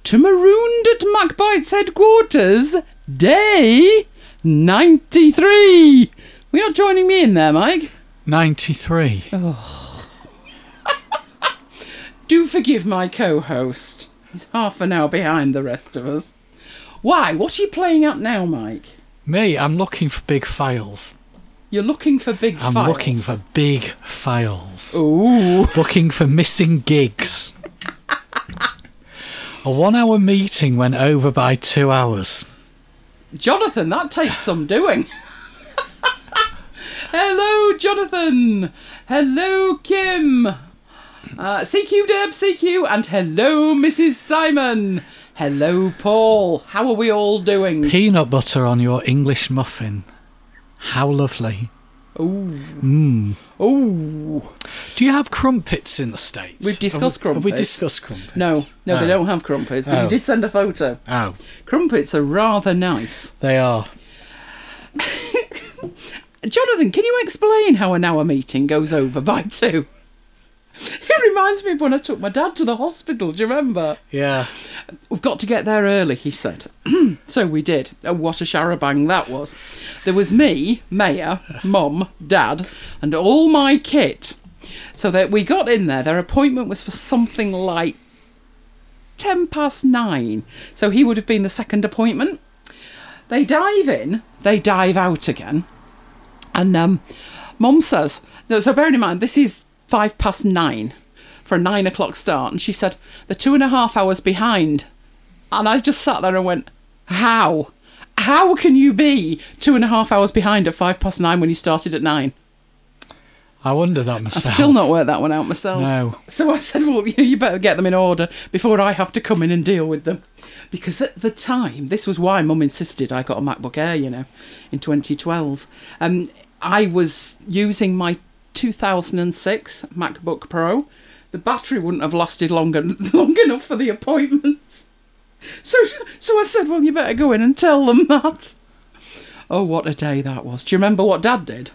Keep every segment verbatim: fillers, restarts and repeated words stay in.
to Marooned at MacBite's headquarters, day ninety-three. You're not joining me in there, Mike? ninety-three. Oh. Do forgive my co-host. He's half an hour behind the rest of us. Why? What are you playing at now, Mike? Me, I'm looking for big files. You're looking for big I'm files? looking for big files. Ooh. Looking for missing gigs. A one-hour meeting went over by two hours. Jonathan, that takes some doing. Hello, Jonathan. Hello, Kim. Uh, C Q Deb, C Q, and hello, Missus Simon. Hello, Paul. How are we all doing? Peanut butter on your English muffin. How lovely. Ooh. Mmm. Ooh. Do you have crumpets in the States? We've discussed have we, crumpets. Have we discussed crumpets? No, no, oh. they don't have crumpets, but oh. you did send a photo. Oh. Crumpets are rather nice. They are. Jonathan, can you explain how an hour meeting goes over by two? It reminds me of when I took my dad to the hospital, do you remember? Yeah. We've got to get there early, he said. So we did. Oh, what a charabang that was. There was me, Maya, Mum, Dad, and all my kit. So that we got in there. Their appointment was for something like ten past nine. So he would have been the second appointment. They dive in, they dive out again. And um, Mum says, so bearing in mind, this is five past nine for a nine o'clock start. And she said, they're two and a half hours behind. And I just sat there and went, how? How can you be two and a half hours behind at five past nine when you started at nine? I wonder that myself. I've still not worked that one out myself. No. So I said, well, you know, you better get them in order before I have to come in and deal with them. Because at the time, this was why Mum insisted I got a MacBook Air, you know, in twenty twelve. Um, I was using my two thousand six MacBook Pro. The battery wouldn't have lasted long, long enough for the appointments. So, so I said, well, you better go in and tell them that. Oh, what a day that was. Do you remember what Dad did?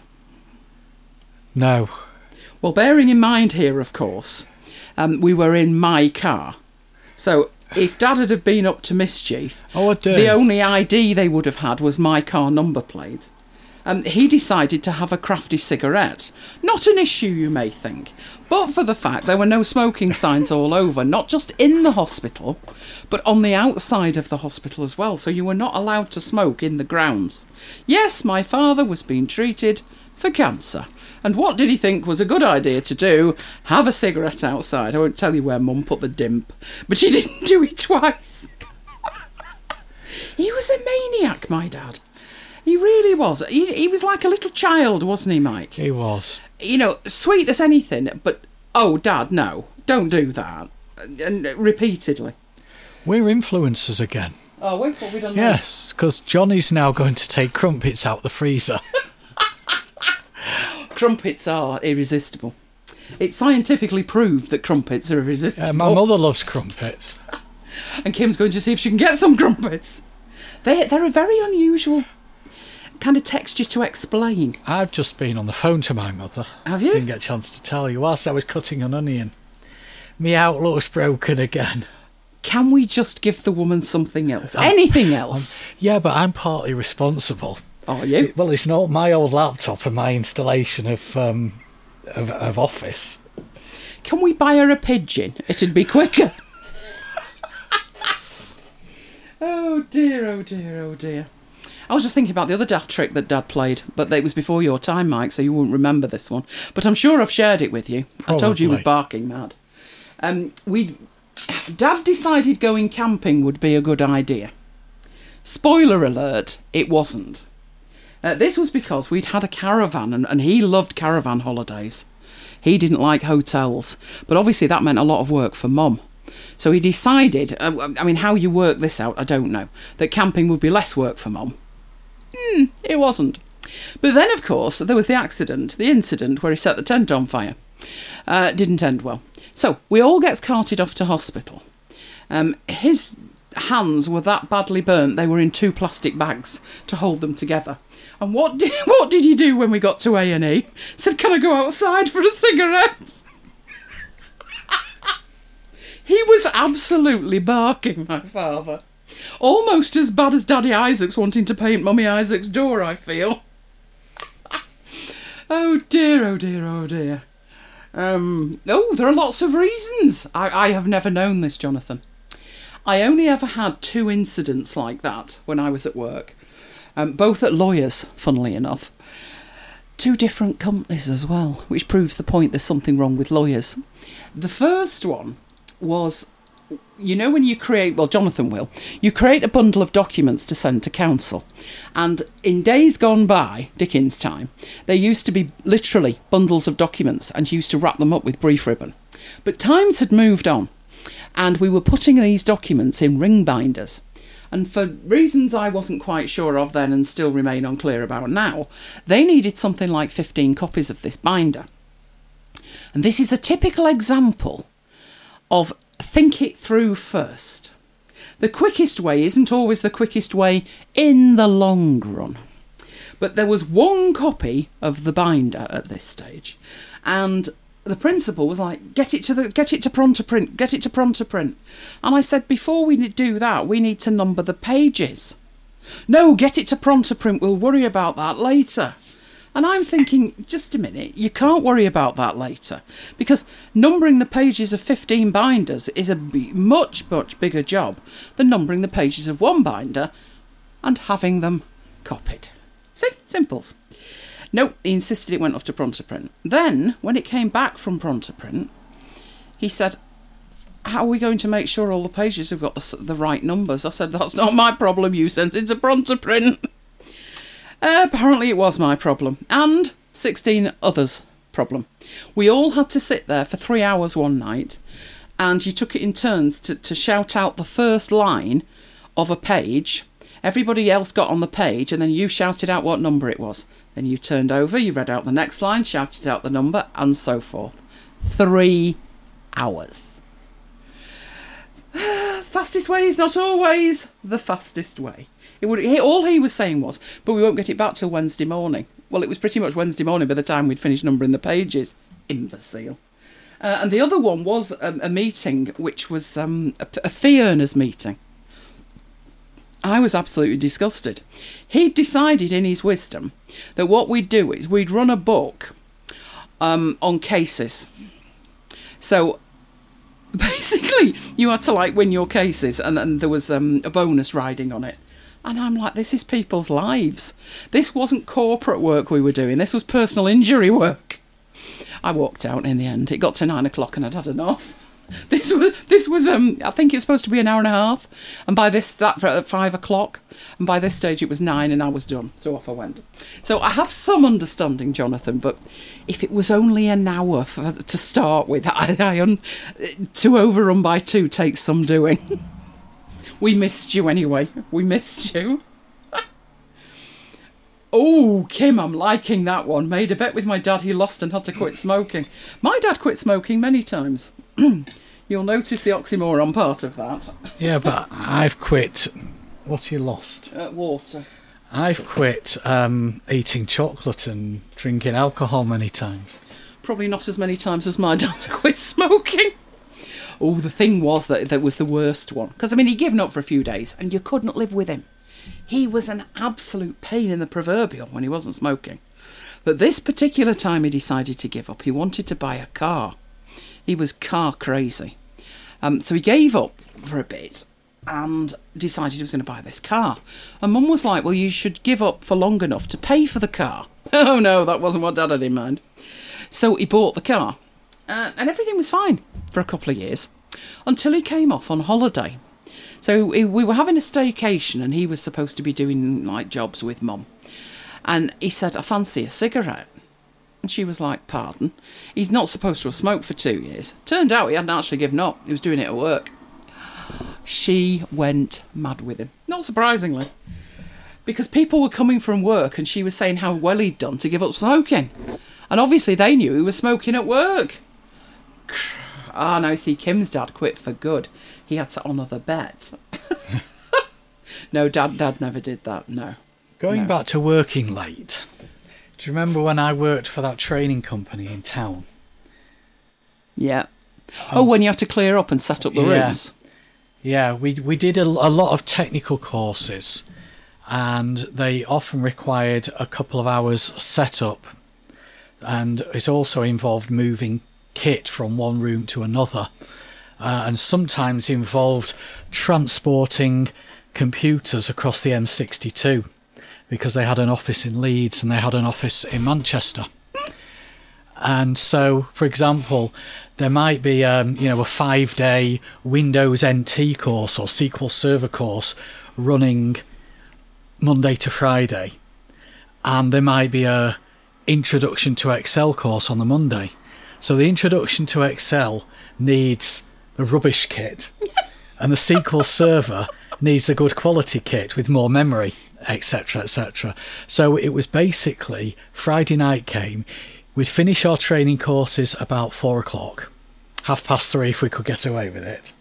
No. Well, bearing in mind here, of course, um, we were in my car. So if Dad had have been up to mischief, oh, I do. The only I D they would have had was my car number plate. Um, he decided to have a crafty cigarette. Not an issue, you may think, but for the fact there were no smoking signs all over, not just in the hospital, but on the outside of the hospital as well, so you were not allowed to smoke in the grounds. Yes, my father was being treated for cancer. And what did he think was a good idea to do? Have a cigarette outside. I won't tell you where Mum put the dimp, but she didn't do it twice. He was a maniac, my dad. He really was. He, he was like a little child, wasn't he, Mike? He was. You know, sweet as anything, but, oh, Dad, no, don't do that. And repeatedly. We're influencers again. Oh, wait, what have we done now? Yes, because Johnny's now going to take crumpets out the freezer. Crumpets are irresistible. It's scientifically proved that crumpets are irresistible. Uh, my mother loves crumpets. And Kim's going to see if she can get some crumpets. They, they're a very unusual kind of texture to explain. I've just been on the phone to my mother. Have you? Didn't get a chance to tell you. Whilst I was cutting an onion, my outlook's broken again. Can we just give the woman something else? I'm, Anything else? I'm, yeah, but I'm partly responsible. Are you? It, well, it's not my old laptop and my installation of, um, of, of Office. Can we buy her a pigeon? It'd be quicker. Oh dear, oh dear, oh dear. I was just thinking about the other daft trick that Dad played, but it was before your time, Mike, so you won't remember this one. But I'm sure I've shared it with you. Probably. I told you he was barking mad. Um, we, Dad decided going camping would be a good idea. Spoiler alert, it wasn't. Uh, this was because we'd had a caravan, and, and he loved caravan holidays. He didn't like hotels, but obviously that meant a lot of work for Mum. So he decided, uh, I mean, how you work this out, I don't know, that camping would be less work for Mum. Hmm, it wasn't. But then, of course, there was the accident, the incident where he set the tent on fire. Uh, didn't end well. So we all gets carted off to hospital. Um, his hands were that badly burnt they were in two plastic bags to hold them together. And what did, what did he do when we got to A and E? Said, can I go outside for a cigarette? He was absolutely barking, my father. Almost as bad as Daddy Isaacs wanting to paint Mummy Isaacs' door, I feel. Oh dear, oh dear, oh dear. Um, oh, there are lots of reasons. I, I have never known this, Jonathan. I only ever had two incidents like that when I was at work. Um, both at lawyers, funnily enough. Two different companies as well, which proves the point there's something wrong with lawyers. The first one was, you know when you create, well, Jonathan will, you create a bundle of documents to send to council. And in days gone by, Dickens' time, there used to be literally bundles of documents and you used to wrap them up with brief ribbon. But times had moved on and we were putting these documents in ring binders. And for reasons I wasn't quite sure of then and still remain unclear about now, they needed something like fifteen copies of this binder. And this is a typical example of think it through first. The quickest way isn't always the quickest way in the long run. But there was one copy of the binder at this stage, and the principal was like, get it to the get it to Prontoprint, get it to Prontoprint. And I said, before we do that, we need to number the pages. No, get it to Prontoprint, we'll worry about that later. And I'm thinking, just a minute, you can't worry about that later, because numbering the pages of fifteen binders is a b- much, much bigger job than numbering the pages of one binder and having them copied. See? Simples. No, he insisted it went off to Prontoprint. Then, when it came back from Prontoprint, he said, how are we going to make sure all the pages have got the, the right numbers? I said, that's not my problem, you sent it to Prontoprint. Uh, apparently it was my problem, and sixteen others' problem. We all had to sit there for three hours one night, and you took it in turns to, to shout out the first line of a page. Everybody else got on the page, and then you shouted out what number it was. Then you turned over, you read out the next line, shouted out the number, and so forth. Three hours. Fastest way is not always the fastest way. It would, he, all he was saying was, but we won't get it back till Wednesday morning. Well, it was pretty much Wednesday morning by the time we'd finished numbering the pages. Imbecile. Uh, and the other one was a, a meeting, which was um, a, a fee earners meeting. I was absolutely disgusted. He'd decided in his wisdom that what we'd do is we'd run a book um, on cases. So basically you had to like win your cases, and then there was um, a bonus riding on it. And I'm like, this is people's lives. This wasn't corporate work we were doing. This was personal injury work. I walked out in the end. It got to nine o'clock and I'd had enough. This was, this was, um, I think it was supposed to be an hour and a half. And by this, that at five o'clock. And by this stage it was nine and I was done. So off I went. So I have some understanding, Jonathan, but if it was only an hour for, to start with, I, I un, to overrun by two takes some doing. We missed you anyway. We missed you. Oh, Kim, I'm liking that one. Made a bet with my dad he lost and had to quit smoking. My dad quit smoking many times. You'll notice the oxymoron part of that. Yeah, but I've quit. What you lost? Uh, water. I've quit um, eating chocolate and drinking alcohol many times. Probably not as many times as my dad quit smoking. Oh, the thing was that that was the worst one. Because, I mean, he'd given up for a few days and you couldn't live with him. He was an absolute pain in the proverbial when he wasn't smoking. But this particular time he decided to give up. He wanted to buy a car. He was car crazy. Um, so he gave up for a bit and decided he was going to buy this car. And Mum was like, well, you should give up for long enough to pay for the car. Oh, no, that wasn't what Dad had in mind. So he bought the car. Uh, and everything was fine for a couple of years until he came off on holiday. So we were having a staycation and he was supposed to be doing like jobs with Mum. And he said, I fancy a cigarette. And she was like, pardon? He's not supposed to have smoked for two years. Turned out he hadn't actually given up. He was doing it at work. She went mad with him. Not surprisingly. Because people were coming from work and she was saying how well he'd done to give up smoking. And obviously they knew he was smoking at work. Ah, no, see, Kim's dad quit for good. He had to honour the bet. No, dad dad never did that, no. Going no. back to working late, do you remember when I worked for that training company in town? Yeah. Oh, when you have to clear up and set up the Yeah. rooms. Yeah, we we did a, a lot of technical courses, and they often required a couple of hours setup, and it also involved moving kit from one room to another, uh, and sometimes involved transporting computers across the M sixty-two, because they had an office in Leeds and they had an office in Manchester. And so, for example, there might be um, you know, a five-day Windows N T course or S Q L Server course running Monday to Friday, and there might be a Introduction to Excel course on the Monday. So the Introduction to Excel needs the rubbish kit, and the S Q L Server needs a good quality kit with more memory, et cetera, et cetera. So it was basically Friday night came. We'd finish our training courses about four o'clock, half past three if we could get away with it.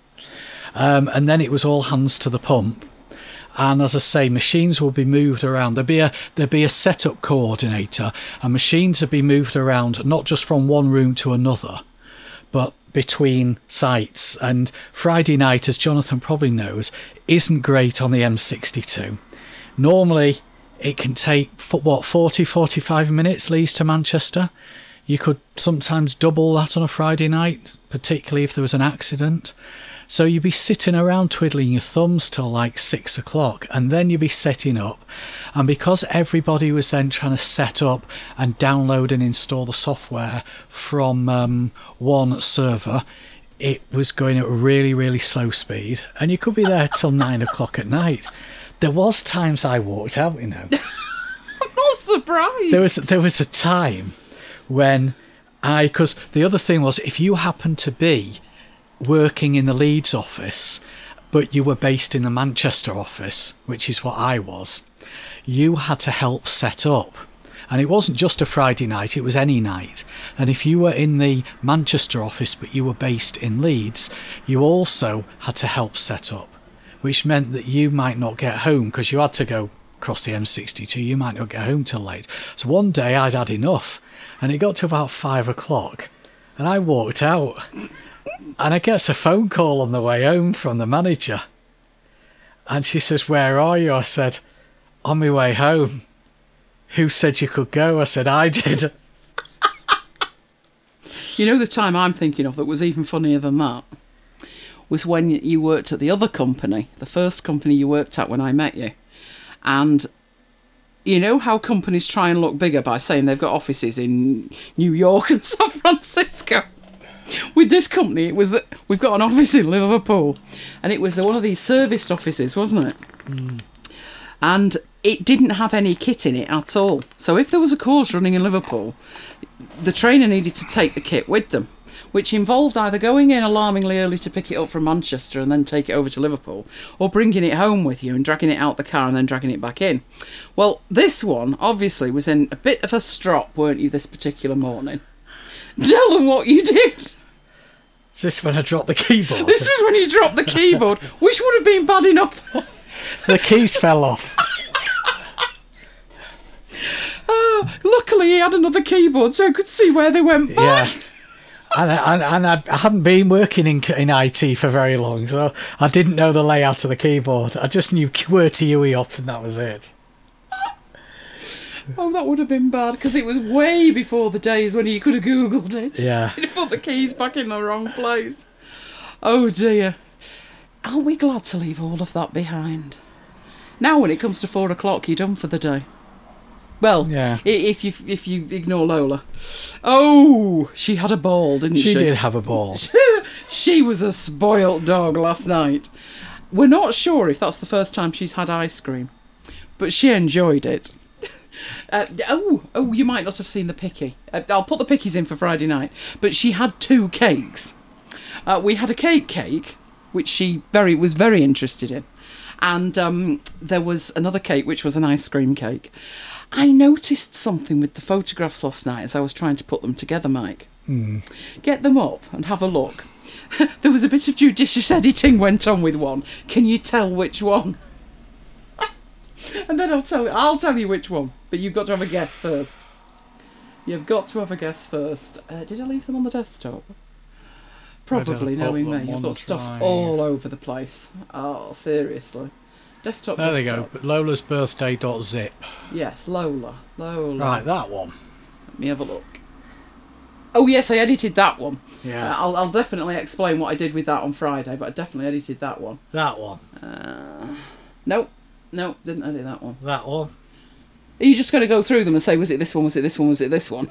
Um, and then it was all hands to the pump. And as I say, machines will be moved around. There'd be a there'd be a setup coordinator, and machines would be moved around not just from one room to another, but between sites. And Friday night, as Jonathan probably knows, isn't great on the M sixty-two. Normally, it can take, what, forty, forty-five minutes, Leeds to Manchester. You could sometimes double that on a Friday night, particularly if there was an accident. So you'd be sitting around twiddling your thumbs till like six o'clock, and then you'd be setting up. And because everybody was then trying to set up and download and install the software from um, one server, it was going at a really, really slow speed. And you could be there till nine o'clock at night. There was times I walked out, you know. I'm not surprised. There was there was a time when I, because the other thing was, if you happened to be working in the Leeds office, but you were based in the Manchester office, which is what I was, you had to help set up. And it wasn't just a Friday night, it was any night. And if you were in the Manchester office, but you were based in Leeds, you also had to help set up, which meant that you might not get home because you had to go across the M sixty-two. You might not get home till late. So one day I'd had enough, and it got to about five o'clock, and I walked out, and I get a phone call on the way home from the manager, and she says, "Where are you?" I said, "On my way home." "Who said you could go?" I said, "I did." You know, the time I'm thinking of that was even funnier than that was when you worked at the other company, the first company you worked at when I met you. And you know how companies try and look bigger by saying they've got offices in New York and San Francisco? With this company, it was that we've got an office in Liverpool, and it was one of these serviced offices, wasn't it? Mm. And it didn't have any kit in it at all. So if there was a course running in Liverpool, the trainer needed to take the kit with them, which involved either going in alarmingly early to pick it up from Manchester and then take it over to Liverpool, or bringing it home with you and dragging it out the car and then dragging it back in. Well, this one obviously was in a bit of a strop, weren't you, this particular morning? Tell them what you did. Is this when I dropped the keyboard? This was when you dropped the keyboard, which would have been bad enough. The keys fell off. Oh, luckily he had another keyboard so I could see where they went back. Yeah. And, I, and, and I, I hadn't been working in in I T for very long, so I didn't know the layout of the keyboard. I just knew QWERTY U E up, and that was it. Oh, that would have been bad, because it was way before the days when you could have Googled it. Yeah. You'd have put the keys back in the wrong place. Oh, dear. Aren't we glad to leave all of that behind? Now, when it comes to four o'clock, you're done for the day. Well, yeah. i- if you if you ignore Lola. Oh, she had a ball, didn't she? She did have a ball. She was a spoilt dog last night. We're not sure if that's the first time she's had ice cream, but she enjoyed it. Uh, oh, oh, you might not have seen the picky. Uh, I'll put the pickies in for Friday night. But she had two cakes. Uh, we had a cake cake, which she very was very interested in, and um, there was another cake which was an ice cream cake. I noticed something with the photographs last night as I was trying to put them together, Mike. Mm. Get them up and have a look. There was a bit of judicious editing went on with one. Can you tell which one? And then I'll tell you, I'll tell you which one. But you've got to have a guess first. You've got to have a guess first. Uh, did I leave them on the desktop? Probably, Better knowing put them me. I've on got stuff dry. all over the place. Oh, seriously. Desktop, There they go. desktop. Lola's birthday dot zip. Yes, Lola. Lola. Right, that one. Let me have a look. Oh, yes, I edited that one. Yeah. Uh, I'll, I'll definitely explain what I did with that on Friday, but I definitely edited that one. That one. Uh, nope. Nope, didn't edit that one. That one. Are you just going to go through them and say, was it this one, was it this one, was it this one?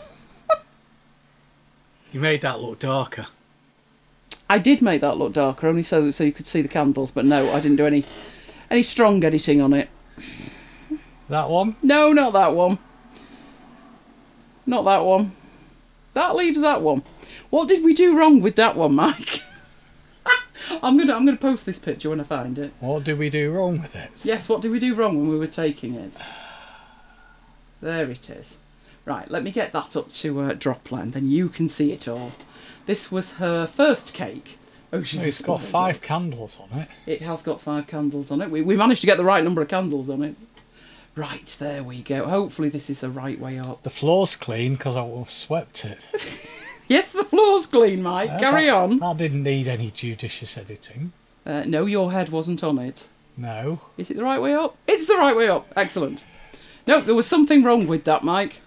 You made that look darker. I did make that look darker, only so so you could see the candles, but no, I didn't do any any strong editing on it. That one. No, not that one. Not that one. That leaves that one. What did we do wrong with that one, Mike? I'm gonna I'm gonna post this picture when I find it. What did we do wrong with it? Yes, what did we do wrong when we were taking it? There it is. Right, let me get that up to uh, drop line, then you can see it all. This was her first cake. Oh, she's It's a got spoiled five dog. candles on it. It has got five candles on it. We, we managed to get the right number of candles on it. Right, there we go. Hopefully this is the right way up. The floor's clean because I swept it. Yes, the floor's clean, Mike. Uh, Carry that, on. That didn't need any judicious editing. Uh, no, your head wasn't on it. No. Is it the right way up? It's the right way up. Excellent. No, there was something wrong with that, Mike.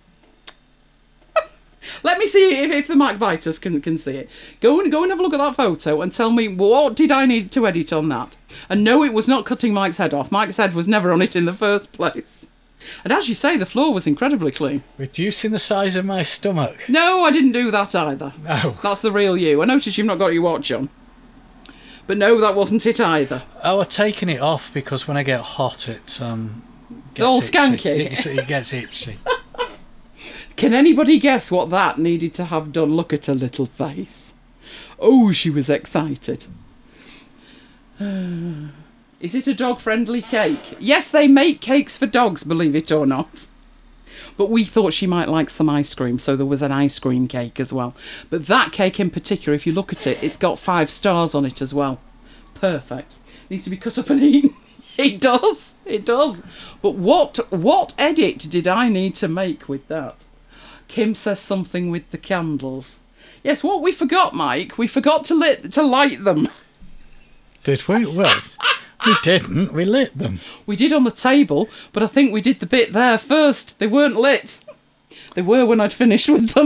Let me see if, if the Mac biters can, can see it. Go and go and have a look at that photo and tell me what did I need to edit on that. And no, it was not cutting Mike's head off. Mike's head was never on it in the first place. And as you say, the floor was incredibly clean. Reducing the size of my stomach. No, I didn't do that either. No. That's the real you. I noticed you've not got your watch on. But no, that wasn't it either. Oh, I've taken it off because when I get hot, it um. Gets all itchy. skanky. It, it gets itchy. Can anybody guess what that needed to have done? Look at her little face. Oh, she was excited. Is it a dog-friendly cake? Yes, they make cakes for dogs, believe it or not. But we thought she might like some ice cream, so there was an ice cream cake as well. But that cake in particular, if you look at it, it's got five stars on it as well. Perfect. Needs to be cut up and eaten. It does. It does. But what what edit did I need to make with that? Kim says something with the candles. Yes, what we forgot, Mike, we forgot to lit to light them. Did we? Well, we didn't. We lit them. We did on the table, but I think we did the bit there first. They weren't lit. They were when I'd finished with them.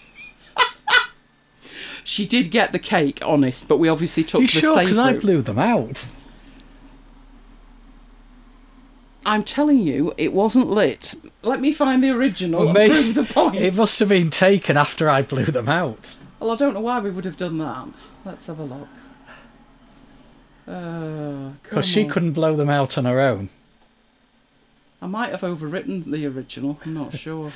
She did get the cake, honest, but we obviously took You the sure? safe Because I route. blew them out. I'm telling you, it wasn't lit. Let me find the original Well, and maybe- prove the point. It must have been taken after I blew them out. Well, I don't know why we would have done that. Let's have a look. Uh, Because she on. couldn't blow them out on her own. I might have overwritten the original. I'm not sure.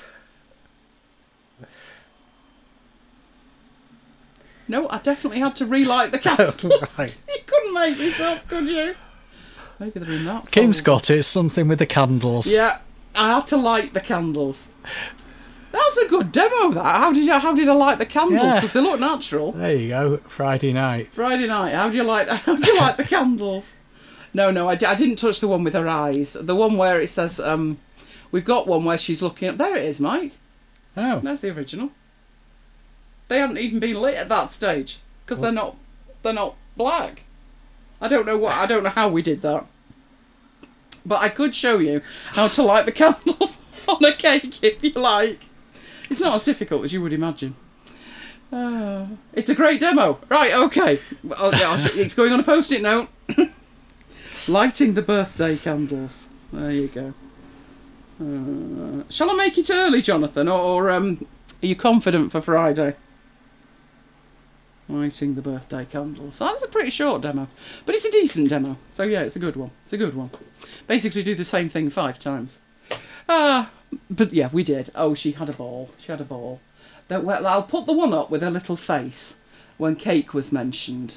No, I definitely had to relight the candles. Right. You couldn't make this up, could you? Maybe they're in that. Kim's folder. got it. Something with the candles. Yeah, I had to light the candles. That's a good demo. That. How did you? How did I light the candles? Yeah. Because they look natural. There you go. Friday night. Friday night. How do you light? How do you light the candles? No, no, I, d- I didn't touch the one with her eyes. The one where it says, um, we've got one where she's looking up. There it is, Mike. Oh. There's the original. They haven't even been lit at that stage because they're not. They're not black. I don't know what. I don't know how we did that. But I could show you how to light the candles on a cake if you like. It's not as difficult as you would imagine. Uh, it's a great demo. Right, okay. I'll, I'll sh- it's going on a post-it note. Lighting the birthday candles. There you go. Uh, shall I make it early, Jonathan? Or, or um, are you confident for Friday? Lighting the birthday candles. That's a pretty short demo. But it's a decent demo. So yeah, it's a good one. It's a good one. Basically do the same thing five times. Ah, uh, but yeah, we did. Oh, she had a ball. She had a ball. But, well, I'll put the one up with her little face when cake was mentioned.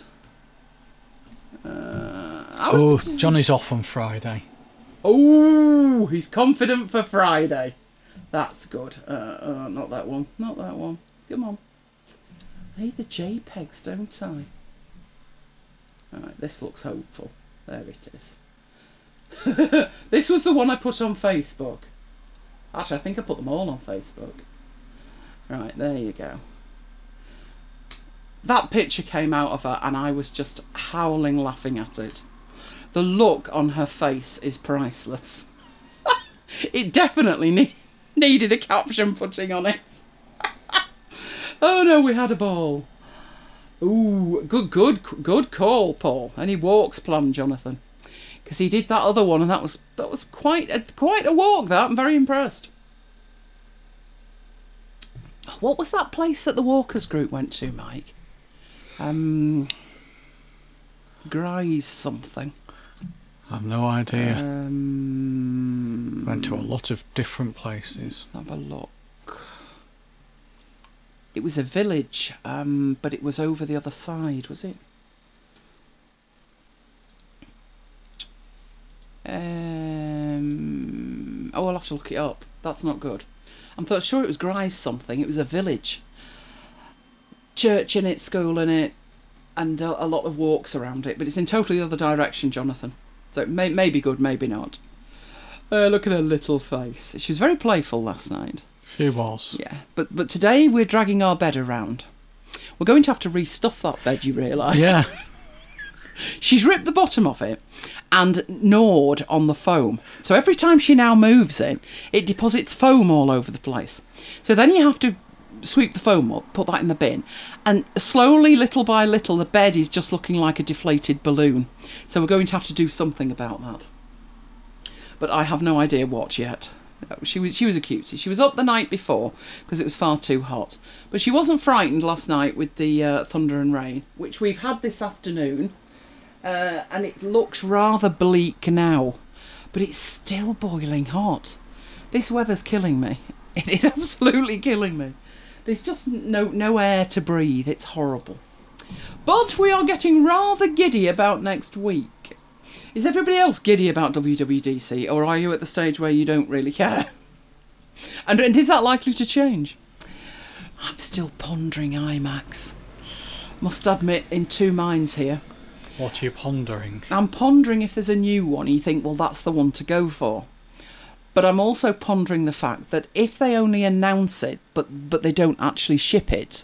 Uh, I was Oh, pretty- Johnny's off on Friday. Oh, he's confident for Friday. That's good. Uh, uh, not that one. Not that one. Come on. I need the JPEGs, don't I? Alright, this looks hopeful. There it is. This was the one I put on Facebook. Actually, I think I put them all on Facebook. Right, there you go. that picture came out of her and I was just howling laughing at it. The look on her face is priceless. It definitely ne- needed a caption putting on it. Oh no, we had a ball. Ooh, good, good, good call, Paul. Any walks planned, Jonathan? Because he did that other one, and that was that was quite a, quite a walk. That I'm very impressed. What was that place that the Walkers group went to, Mike? Um, Grise something. I've no idea. Um, Went to a lot of different places. Have a look. It was a village, um, but it was over the other side, was it? Um, oh, I'll have to look it up. That's not good. I'm thought sure it was Grise something. It was a village. Church in it, school in it, and a, a lot of walks around it. But it's in totally the other direction, Jonathan. So it may, may be good, maybe not. Uh, look at her little face. She was very playful last night. She was. Yeah, but but today we're dragging our bed around. We're going to have to restuff that bed, you realise? Yeah. She's ripped the bottom off it and gnawed on the foam. So every time she now moves it, it deposits foam all over the place. So then you have to sweep the foam up, put that in the bin, and slowly, little by little, the bed is just looking like a deflated balloon. So we're going to have to do something about that. But I have no idea what yet. She was she was a cutie. She was up the night before because it was far too hot. But she wasn't frightened last night with the uh, thunder and rain, which we've had this afternoon. Uh, and it looks rather bleak now. But it's still boiling hot. This weather's killing me. It is absolutely killing me. There's just no, no air to breathe. It's horrible. But we are getting rather giddy about next week. Is everybody else giddy about W W D C, or are you at the stage where you don't really care? And, and is that likely to change? I'm still pondering IMAX. Must admit, in two minds here. What are you pondering? I'm pondering if there's a new one, you think, well, that's the one to go for. But I'm also pondering the fact that if they only announce it, but, but they don't actually ship it,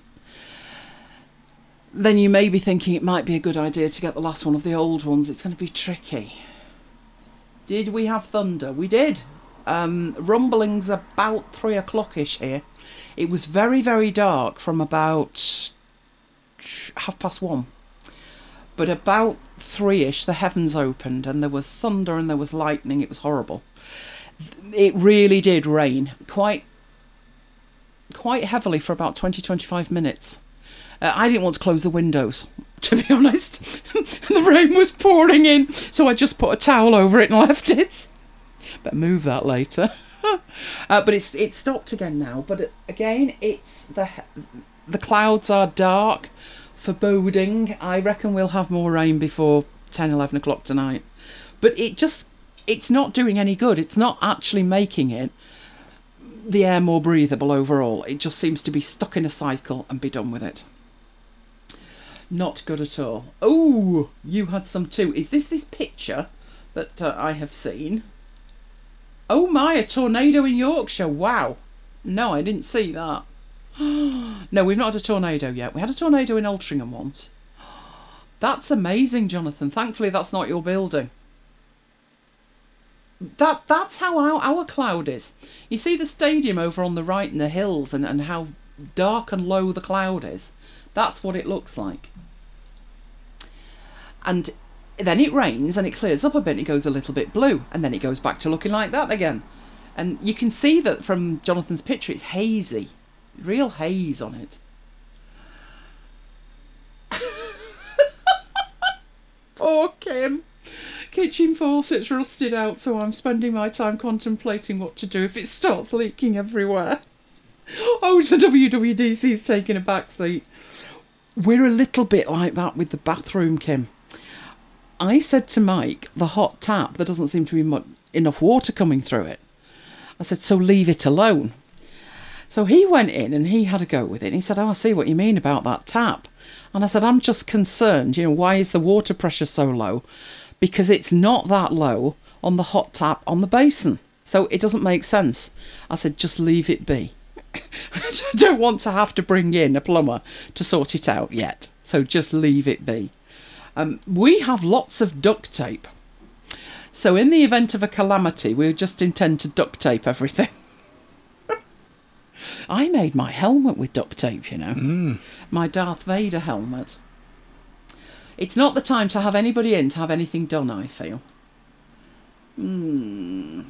then you may be thinking it might be a good idea to get the last one of the old ones. It's going to be tricky. Did we have thunder? We did. Um, rumblings about three o'clock-ish here. It was very, very dark from about half past one. But about three-ish, the heavens opened and there was thunder and there was lightning. It was horrible. It really did rain quite, quite heavily for about twenty to twenty-five minutes. Uh, I didn't want to close the windows, to be honest. The rain was pouring in, so I just put a towel over it and left it. Better move that later. uh, but it's it's stopped again now. But again, it's the the clouds are dark, foreboding. I reckon we'll have more rain before ten, eleven o'clock tonight. But it just it's not doing any good. It's not actually making it the air more breathable overall. It just seems to be stuck in a cycle and be done with it. Not good at all. Oh, you had some too. Is this this picture that uh, I have seen? Oh my, a tornado in Yorkshire. Wow. No, I didn't see that. No, we've not had a tornado yet. We had a tornado in Altrincham once. That's amazing, Jonathan. Thankfully, that's not your building. That That's how our, our cloud is. You see the stadium over on the right in the hills and, and how dark and low the cloud is? That's what it looks like. And then it rains and it clears up a bit and it goes a little bit blue and then it goes back to looking like that again. And you can see that from Jonathan's picture, it's hazy. Real haze on it. Poor Kim. Kitchen faucet's rusted out, so I'm spending my time contemplating what to do if it starts leaking everywhere. Oh, so W W D C's taking a back seat. We're a little bit like that with the bathroom, Kim. I said to Mike, the hot tap, there doesn't seem to be much, enough water coming through it. I said, so leave it alone. So he went in and he had a go with it. And he said, oh, I see what you mean about that tap. And I said, I'm just concerned, you know, why is the water pressure so low? Because it's not that low on the hot tap on the basin. So it doesn't make sense. I said, just leave it be. I don't want to have to bring in a plumber to sort it out yet. So just leave it be. Um, we have lots of duct tape. So in the event of a calamity, we just intend to duct tape everything. I made my helmet with duct tape, you know. Mm. My Darth Vader helmet. It's not the time to have anybody in to have anything done, I feel. Hmm.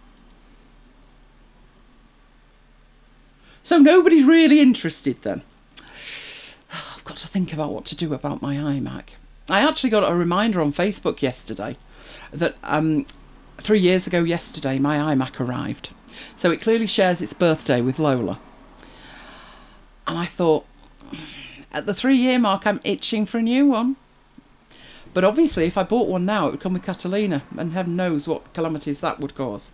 So nobody's really interested then. I've got to think about what to do about my iMac. I actually got a reminder on Facebook yesterday that um, three years ago yesterday my iMac arrived. So it clearly shares its birthday with Lola. And I thought, at the three year mark, I'm itching for a new one. But obviously, if I bought one now, it would come with Catalina, and heaven knows what calamities that would cause.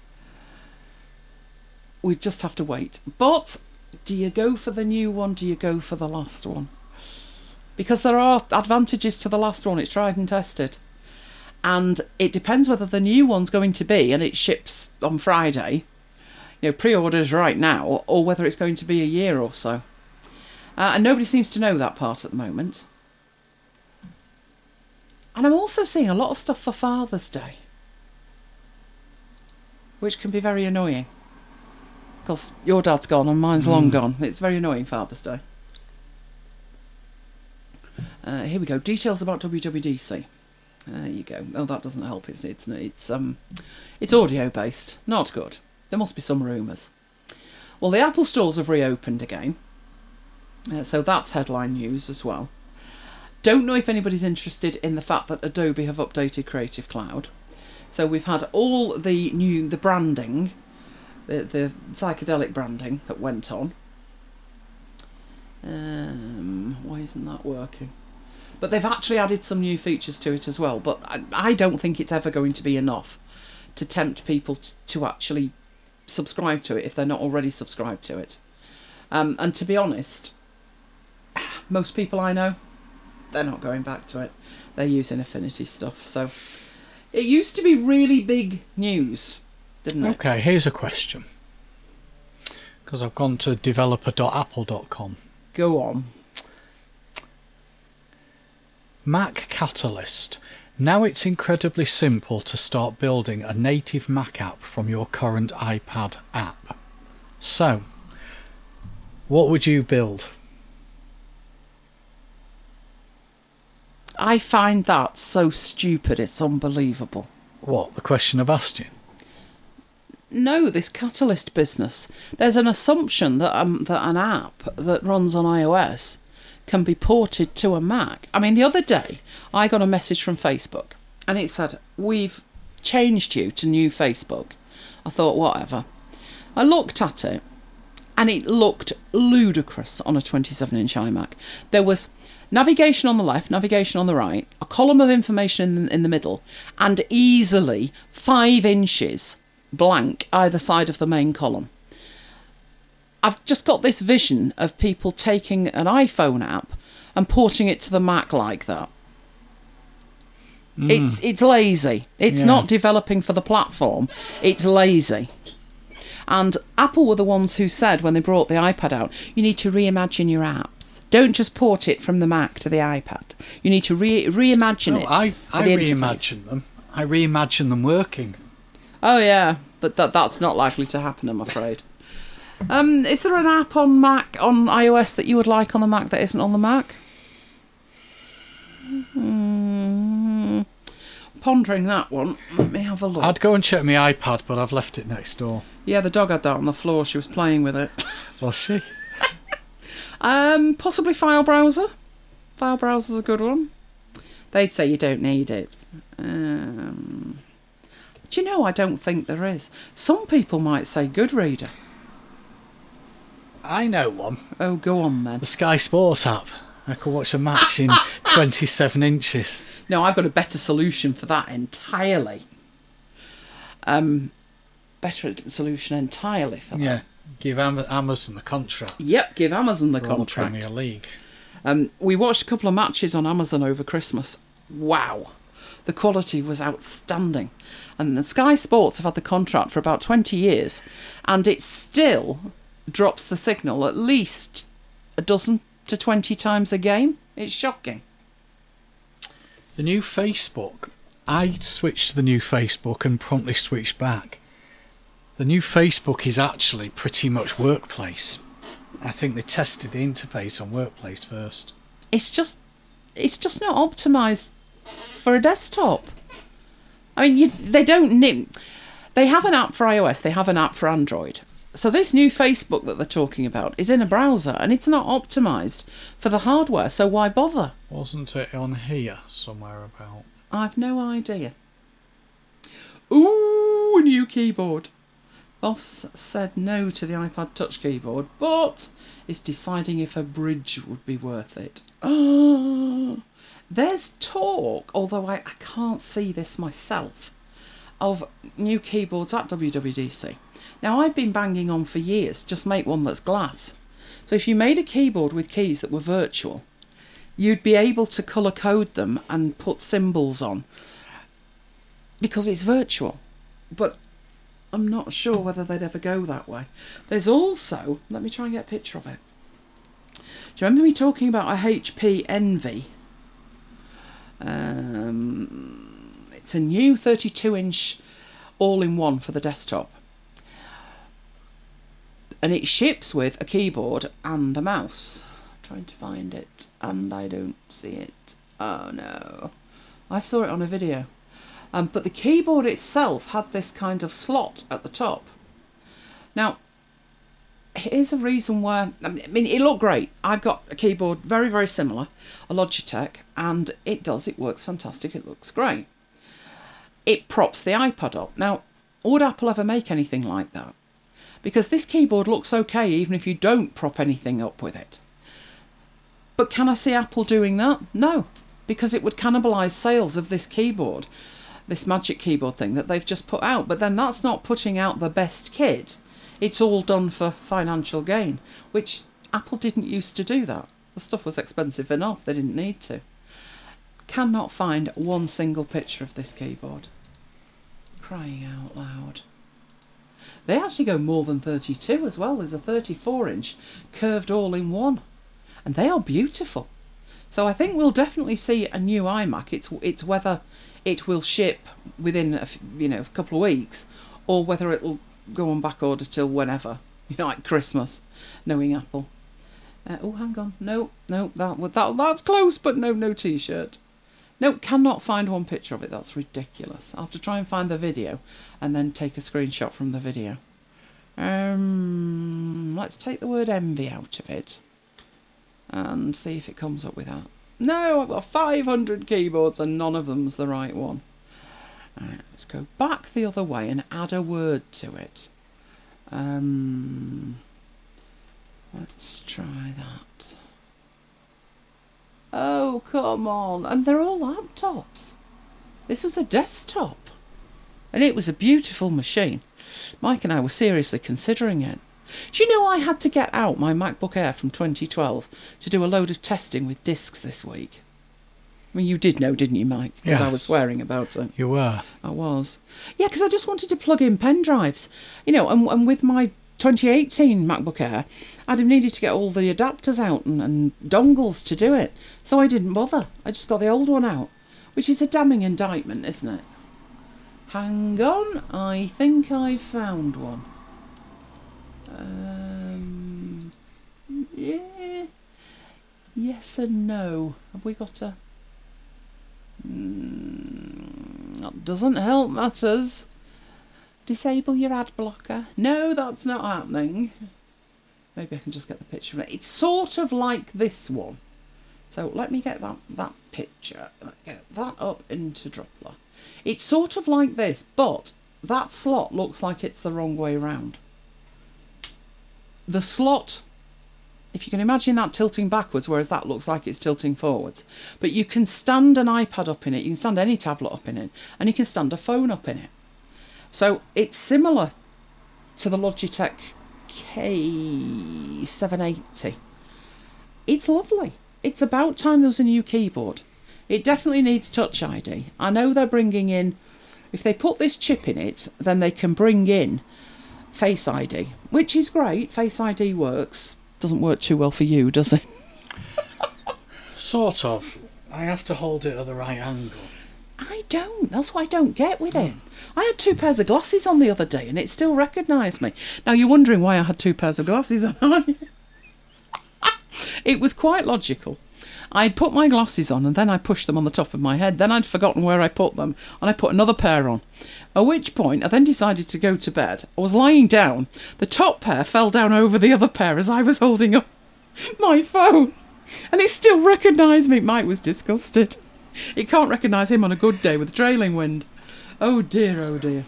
We just have to wait. But do you go for the new one? Do you go for the last one? Because there are advantages to the last one. It's tried and tested. And it depends whether the new one's going to be, and it ships on Friday, you know, pre-orders right now, or whether it's going to be a year or so. Uh, and nobody seems to know that part at the moment. And I'm also seeing a lot of stuff for Father's Day, which can be very annoying. Because your dad's gone and mine's mm. long gone. It's very annoying, Father's Day. Uh, here we go. Details about W W D C. There you go. Oh, that doesn't help. It's it's it's um, it's audio based. Not good. There must be some rumours. Well, the Apple stores have reopened again, uh, so that's headline news as well. Don't know if anybody's interested in the fact that Adobe have updated Creative Cloud. So we've had all the new the branding, the the psychedelic branding that went on. Um, why isn't that working? But they've actually added some new features to it as well. But I, I don't think it's ever going to be enough to tempt people t- to actually subscribe to it if they're not already subscribed to it. Um, and to be honest, most people I know, they're not going back to it. They're using Affinity stuff. So it used to be really big news, didn't it? Okay, here's a question. Because I've gone to developer dot apple dot com. Go on. Mac Catalyst. Now it's incredibly simple to start building a native Mac app from your current iPad app. So, what would you build? I find that so stupid, it's unbelievable. What, the question I've asked you? No, this Catalyst business. There's an assumption that um, that an app that runs on iOS can be ported to a Mac. I mean, the other day, I got a message from Facebook, and it said, we've changed you to new Facebook. I thought, whatever. I looked at it, and it looked ludicrous on a twenty-seven inch iMac. There was navigation on the left, navigation on the right, a column of information in, in the middle, and easily five inches blank either side of the main column. I've just got this vision of people taking an iPhone app and porting it to the Mac like that. Mm. It's it's lazy. It's yeah. not developing for the platform. It's lazy. And Apple were the ones who said when they brought the iPad out, you need to reimagine your apps. Don't just port it from the Mac to the iPad. You need to re- reimagine no, it. I, I the reimagine them. I reimagine them working. Oh yeah, but that that's not likely to happen, I'm afraid. Um, is there an app on Mac, on iOS that you would like on the Mac that isn't on the Mac? Mm, pondering that one. Let me have a look. I'd go and check my iPad, but I've left it next door. Yeah, the dog had that on the floor. She was playing with it. Was she? um, possibly File Browser. File Browser's a good one. They'd say you don't need it. Um, do you know, I don't think there is. Some people might say Goodreader. I know one. Oh, go on then. The Sky Sports app. I could watch a match in twenty-seven inches. No, I've got a better solution for that entirely. Um, better solution entirely for that. Yeah, give Am- Amazon the contract. Yep, give Amazon the We're contract. on the Premier League. Um, we watched a couple of matches on Amazon over Christmas. Wow. The quality was outstanding. And the Sky Sports have had the contract for about twenty years, and it's still drops the signal at least a dozen to twenty times a game. It's shocking. The new Facebook. I switched to the new Facebook and promptly switched back. The new Facebook is actually pretty much Workplace. I think they tested the interface on Workplace first. It's just, it's just not optimised for a desktop. I mean, you, they don't nip. They have an app for iOS. They have an app for Android. So this new Facebook that they're talking about is in a browser, and it's not optimised for the hardware. So why bother? Wasn't it on here somewhere about? I've no idea. Ooh, a new keyboard. Boss said no to the iPad Touch keyboard, but is deciding if a bridge would be worth it. Oh, there's talk, although I, I can't see this myself, of new keyboards at W W D C. Now, I've been banging on for years, just make one that's glass. So if you made a keyboard with keys that were virtual, you'd be able to colour code them and put symbols on, because it's virtual. But I'm not sure whether they'd ever go that way. There's also, let me try and get a picture of it. Do you remember me talking about a H P Envy? Um, it's a new thirty-two inch all-in-one for the desktop. And it ships with a keyboard and a mouse. I'm trying to find it, and I don't see it. Oh no. I saw it on a video. Um, but the keyboard itself had this kind of slot at the top. Now, here's a reason why. I mean, it looked great. I've got a keyboard very, very similar, a Logitech, and it does. It works fantastic. It looks great. It props the iPad up. Now, would Apple ever make anything like that? Because this keyboard looks okay even if you don't prop anything up with it. But can I see Apple doing that? No, because it would cannibalise sales of this keyboard, this Magic Keyboard thing that they've just put out. But then that's not putting out the best kit. It's all done for financial gain, which Apple didn't used to do that. The stuff was expensive enough, they didn't need to. Cannot find one single picture of this keyboard. Crying out loud. They actually go more than thirty-two as well. There's a thirty-four inch curved all-in-one. And they are beautiful. So I think we'll definitely see a new iMac. It's it's whether it will ship within a, you know, a couple of weeks, or whether it'll go on back order till whenever, you know, like Christmas, knowing Apple. Uh, oh, hang on. No, no, that, that, that's close, but no, no T-shirt. No, cannot find one picture of it. That's ridiculous. I'll have to try and find the video and then take a screenshot from the video. Um, let's take the word envy out of it and see if it comes up with that. No, I've got five hundred keyboards and none of them's the right one. Alright, let's go back the other way and add a word to it. Um, let's try that. Oh, come on. And they're all laptops. This was a desktop. And it was a beautiful machine. Mike and I were seriously considering it. Do you know I had to get out my MacBook Air from twenty twelve to do a load of testing with discs this week? I mean, you did know, didn't you, Mike? Because yes. I was swearing about it. You were. I was. Yeah, because I just wanted to plug in pen drives. You know, and, and with my twenty eighteen MacBook Air, I'd have needed to get all the adapters out and, and dongles to do it. So I didn't bother. I just got the old one out, which is a damning indictment, isn't it? Hang on, I think I found one. Um, yeah. Yes and no. Have we got a... Mm, that doesn't help matters. Disable your ad blocker. No, that's not happening. Maybe I can just get the picture of it. It's sort of like this one. So let me get that, that picture. Get that up into Droplr. It's sort of like this, but that slot looks like it's the wrong way round. The slot, if you can imagine that tilting backwards, whereas that looks like it's tilting forwards. But you can stand an iPad up in it, you can stand any tablet up in it, and you can stand a phone up in it. So it's similar to the Logitech K seven eighty. It's lovely. It's about time there was a new keyboard. It definitely needs Touch I D. I know they're bringing in, if they put this chip in it, then they can bring in Face I D, which is great. Face I D works. Doesn't work too well for you, does it? Sort of. I have to hold it at the right angle. I don't. That's what I don't get with it. I had two pairs of glasses on the other day and it still recognised me. Now you're wondering why I had two pairs of glasses on, aren't you? It was quite logical. I'd put my glasses on and then I pushed them on the top of my head. Then I'd forgotten where I put them and I put another pair on. At which point I then decided to go to bed. I was lying down. The top pair fell down over the other pair as I was holding up my phone. And it still recognised me. Mike was disgusted. It can't recognise him on a good day with trailing wind. Oh dear, oh dear.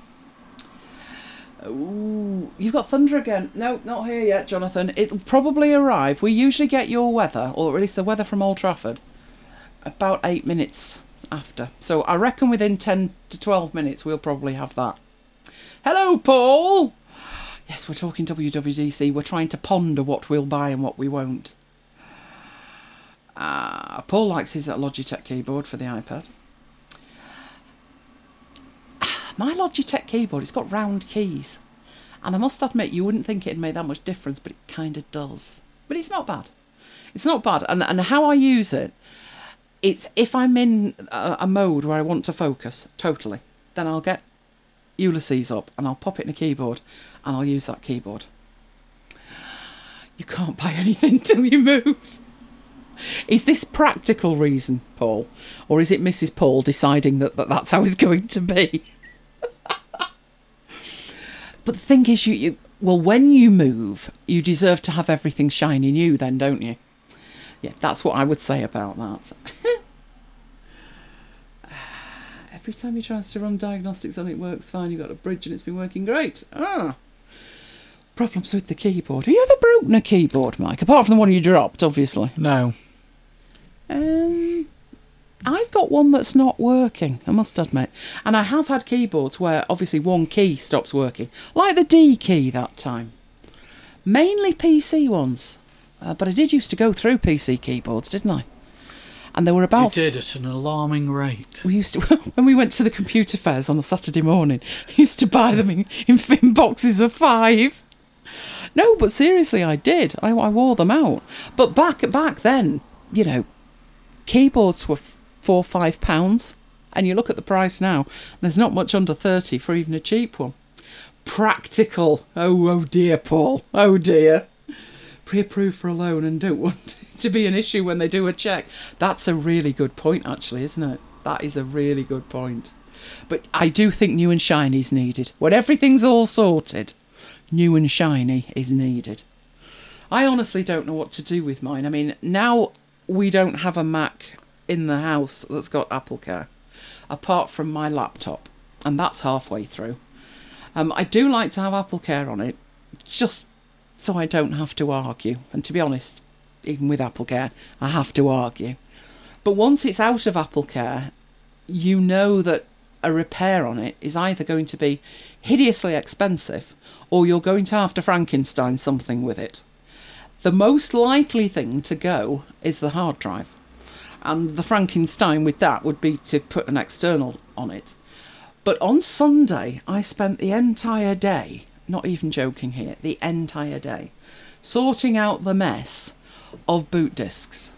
Ooh, you've got thunder again. No, not here yet, Jonathan. It'll probably arrive. We usually get your weather, or at least the weather from Old Trafford, about eight minutes after. So I reckon within ten to twelve minutes we'll probably have that. Hello, Paul. Yes, we're talking W W D C. We're trying to ponder what we'll buy and what we won't. Uh, Paul likes his Logitech keyboard for the iPad. My Logitech keyboard, it's got round keys. And I must admit, you wouldn't think it'd make that much difference, but it kind of does. But it's not bad. It's not bad. And, and how I use it, it's if I'm in a, a mode where I want to focus, totally, then I'll get Ulysses up and I'll pop it in a keyboard and I'll use that keyboard. You can't buy anything till you move. Is this practical reason, Paul? Or is it Missus Paul deciding that, that that's how it's going to be? But the thing is, you, you well, when you move, you deserve to have everything shiny new then, don't you? Yeah, that's what I would say about that. Every time he tries to run diagnostics on it works fine. You've got a bridge and it's been working great. Ah. Problems with the keyboard. Have you ever broken a keyboard, Mike? Apart from the one you dropped, obviously. No. Um, I've got one that's not working, I must admit. And I have had keyboards where obviously one key stops working. Like the D key that time. Mainly P C ones. Uh, but I did used to go through P C keyboards, didn't I? And there were about... You did at an alarming rate. We used to, when we went to the computer fairs on a Saturday morning, I used to buy them in, in thin boxes of five. No, but seriously, I did. I, I wore them out. But back back then, you know, keyboards were four, five pounds. And you look at the price now, there's not much under thirty for even a cheap one. Practical. Oh, oh dear, Paul. Oh dear. Pre-approved for a loan and don't want it to be an issue when they do a check. That's a really good point, actually, isn't it? That is a really good point. But I do think new and shiny is needed. When everything's all sorted, new and shiny is needed. I honestly don't know what to do with mine. I mean, now we don't have a Mac in the house that's got AppleCare, apart from my laptop, and that's halfway through. Um, I do like to have AppleCare on it, just so I don't have to argue. And to be honest, even with AppleCare, I have to argue. But once it's out of AppleCare, you know that a repair on it is either going to be hideously expensive or you're going to have to Frankenstein something with it. The most likely thing to go is the hard drive. And the Frankenstein with that would be to put an external on it. But on Sunday, I spent the entire day, not even joking here, the entire day, sorting out the mess of boot discs.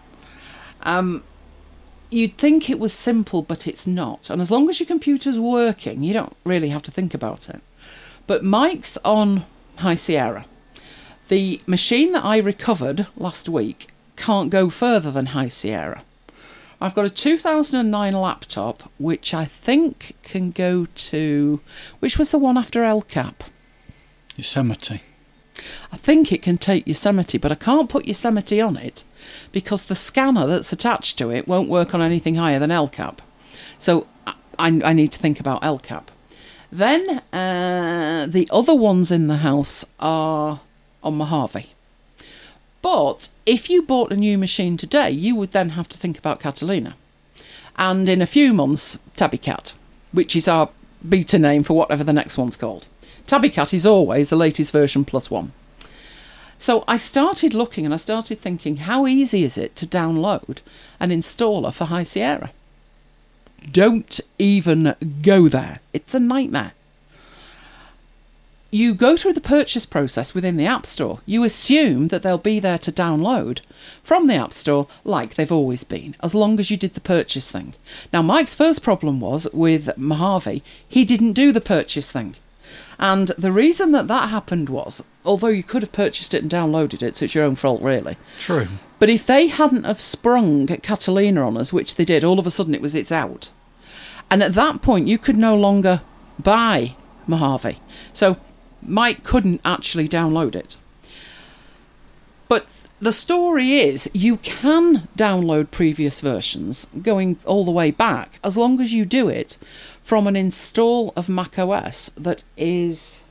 Um, you'd think it was simple, but it's not. And as long as your computer's working, you don't really have to think about it. But Mike's on High Sierra. The machine that I recovered last week can't go further than High Sierra. I've got a two thousand nine laptop, which I think can go to... Which was the one after El Cap? Yosemite. I think it can take Yosemite, but I can't put Yosemite on it because the scanner that's attached to it won't work on anything higher than El Cap. So I, I need to think about El Cap. Then uh, the other ones in the house are on Mojave. But if you bought a new machine today, you would then have to think about Catalina. And in a few months, TabbyCat, which is our beta name for whatever the next one's called. TabbyCat is always the latest version plus one. So I started looking and I started thinking, how easy is it to download an installer for High Sierra? Don't even go there. It's a nightmare. you go through the purchase process within the App Store. You assume that they'll be there to download from the App Store like they've always been, as long as you did the purchase thing. Now, Mike's first problem was with Mojave. He didn't do the purchase thing. And the reason that that happened was, although you could have purchased it and downloaded it, so it's your own fault, really. True. But if they hadn't have sprung Catalina on us, which they did, all of a sudden it was it's out. And at that point, you could no longer buy Mojave. So Mike couldn't actually download it. But the story is you can download previous versions going all the way back, as long as you do it from an install of macOS that is,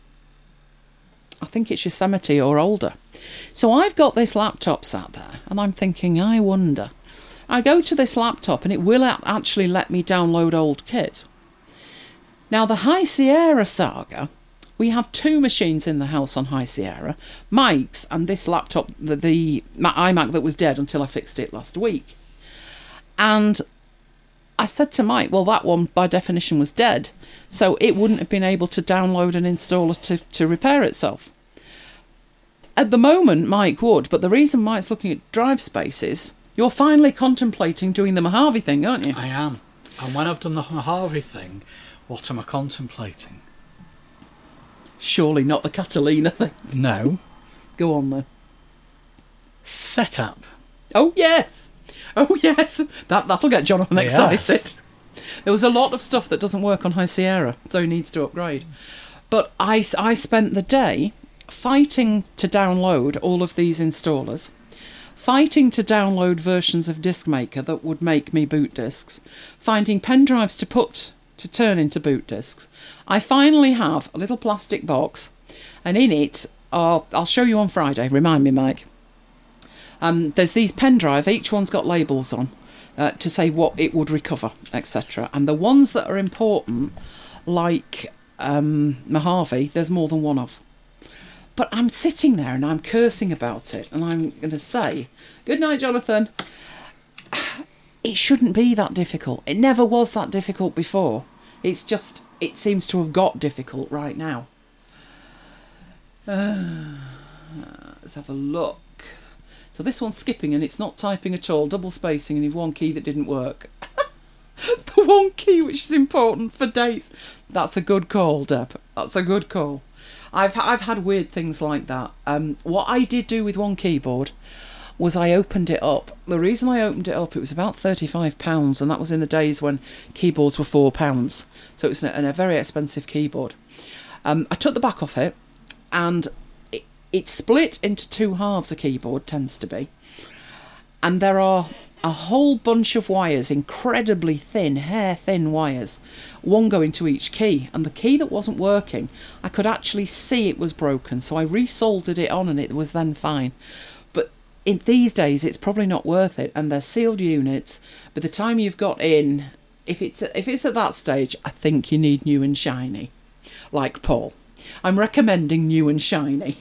I think it's Yosemite or older. So I've got this laptop sat there and I'm thinking, I wonder. I go to this laptop and it will actually let me download old kit. Now the High Sierra saga, we have two machines in the house on High Sierra, Mike's and this laptop, the, the iMac that was dead until I fixed it last week. And I said to Mike, well, that one by definition was dead, so it wouldn't have been able to download an installer to, to repair itself. At the moment, Mike would, but the reason Mike's looking at drive spaces, you're finally contemplating doing the Mojave thing, aren't you? I am. And when I've done the Mojave thing, what am I contemplating? Surely not the Catalina thing. No. Go on then. Setup. Oh, yes. Oh, yes. That, that'll get Jonathan excited. Yes. There was a lot of stuff that doesn't work on High Sierra, so he needs to upgrade. But I, I spent the day fighting to download all of these installers, fighting to download versions of DiskMaker that would make me boot disks, finding pen drives to put to turn into boot disks. I finally have a little plastic box, and in it are, I'll show you on Friday, remind me, Mike. Um, there's these pen drive, each one's got labels on uh, to say what it would recover, et cetera. And the ones that are important, like um, Mojave, there's more than one of. But I'm sitting there and I'm cursing about it, and I'm going to say, good night, Jonathan. It shouldn't be that difficult. It never was that difficult before. It's just, it seems to have got difficult right now. Uh, let's have a look. So this one's skipping and it's not typing at all. Double spacing and you've one key that didn't work. The one key which is important for dates. That's a good call, Deb. That's a good call. I've I've had weird things like that. Um, what I did do with one keyboard was I opened it up. The reason I opened it up, it was about thirty-five pounds, and that was in the days when keyboards were four pounds. So it was a, a very expensive keyboard. Um, I took the back off it, and it, it split into two halves, a keyboard tends to be. And there are a whole bunch of wires, incredibly thin, hair-thin wires, one going to each key. And the key that wasn't working, I could actually see it was broken, so I resoldered it on and it was then fine. In these days, it's probably not worth it, and they're sealed units. By the time you've got in, if it's if it's at that stage, I think you need new and shiny, like Paul. I'm recommending new and shiny.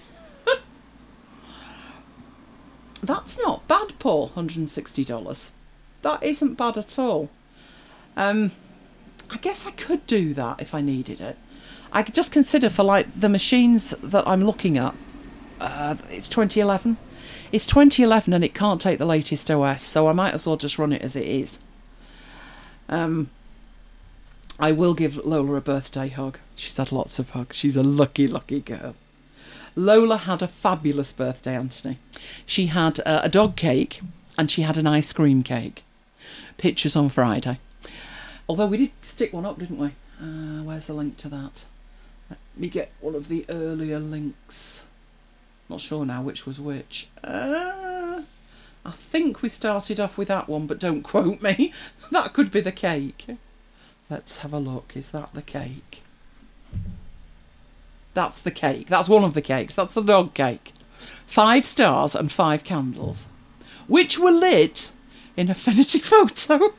That's not bad, Paul. one hundred sixty dollars. That isn't bad at all. Um, I guess I could do that if I needed it. I could just consider for like the machines that I'm looking at. Uh, it's twenty eleven. It's twenty eleven and it can't take the latest O S, so I might as well just run it as it is. Um, I will give Lola a birthday hug. She's had lots of hugs. She's a lucky, lucky girl. Lola had a fabulous birthday, Anthony. She had uh, a dog cake and she had an ice cream cake. Pictures on Friday. Although we did stick one up, didn't we? Uh, where's the link to that? Let me get one of the earlier links. Not sure now which was which. Uh, I think we started off with that one, but don't quote me. That could be the cake. Let's have a look. Is that the cake? That's the cake. That's one of the cakes. That's the dog cake. Five stars and five candles, which were lit in Affinity Photo.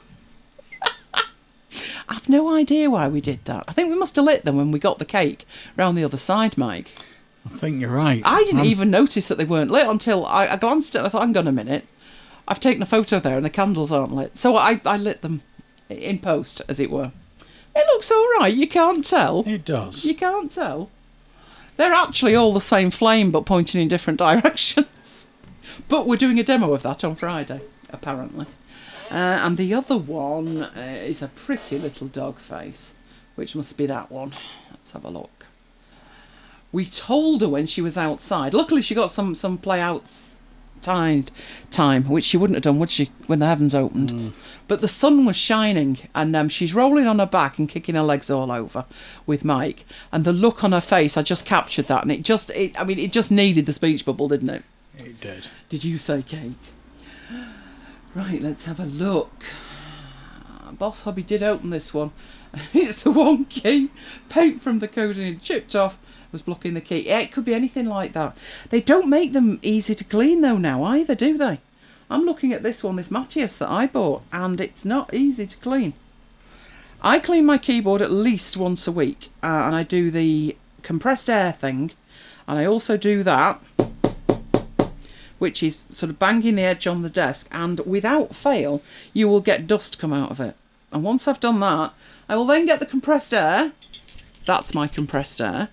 I've no idea why we did that. I think we must have lit them when we got the cake round the other side, Mike. I think you're right. I didn't um, even notice that they weren't lit until I, I glanced at it and I thought, hang on a minute. I've taken a photo there and the candles aren't lit. So I, I lit them in post, as it were. It looks all right. You can't tell. It does. You can't tell. They're actually all the same flame, but pointing in different directions. But we're doing a demo of that on Friday, apparently. Uh, and the other one uh, is a pretty little dog face, which must be that one. Let's have a look. We told her when she was outside. Luckily, she got some, some play outside time, which she wouldn't have done, would she, when the heavens opened? Mm. But the sun was shining, and um, she's rolling on her back and kicking her legs all over with Mike. And the look on her face, I just captured that, and it just, it, I mean, it just needed the speech bubble, didn't it? It did. Did you say cake? Right, let's have a look. Boss Hobby did open this one. It's the one key. Paint from the coating had chipped off, was blocking the key. Yeah, it could be anything like that. They don't make them easy to clean though now either, do they? I'm looking at this one, this Matthias that I bought, and it's not easy to clean. I clean my keyboard at least once a week, uh, and I do the compressed air thing, and I also do that, which is sort of banging the edge on the desk, and without fail, you will get dust come out of it. And once I've done that, I will then get the compressed air. That's my compressed air.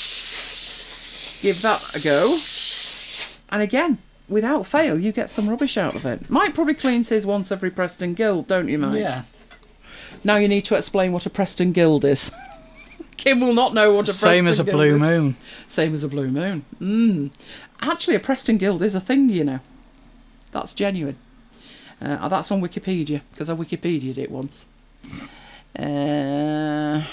Give that a go. And again, without fail, you get some rubbish out of it. Mike probably cleans his once every Preston Guild, don't you, Mike? Yeah. Now you need to explain what a Preston Guild is. Kim will not know what a Same Preston as a Guild blue is. moon. Same as a blue moon. Mm. Actually, a Preston Guild is a thing, you know. That's genuine. Uh, that's on Wikipedia, because I Wikipedia'd it once. Uh,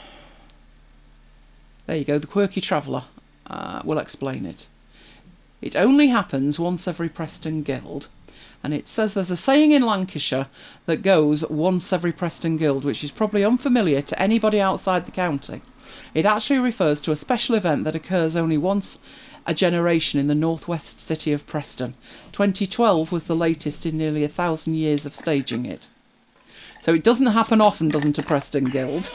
there you go, the Quirky Traveller. Uh, will explain it. It only happens once every Preston Guild. And it says there's a saying in Lancashire that goes once every Preston Guild, which is probably unfamiliar to anybody outside the county. It actually refers to a special event that occurs only once a generation in the northwest city of Preston. twenty twelve was the latest in nearly a thousand years of staging it. So it doesn't happen often, doesn't a Preston Guild?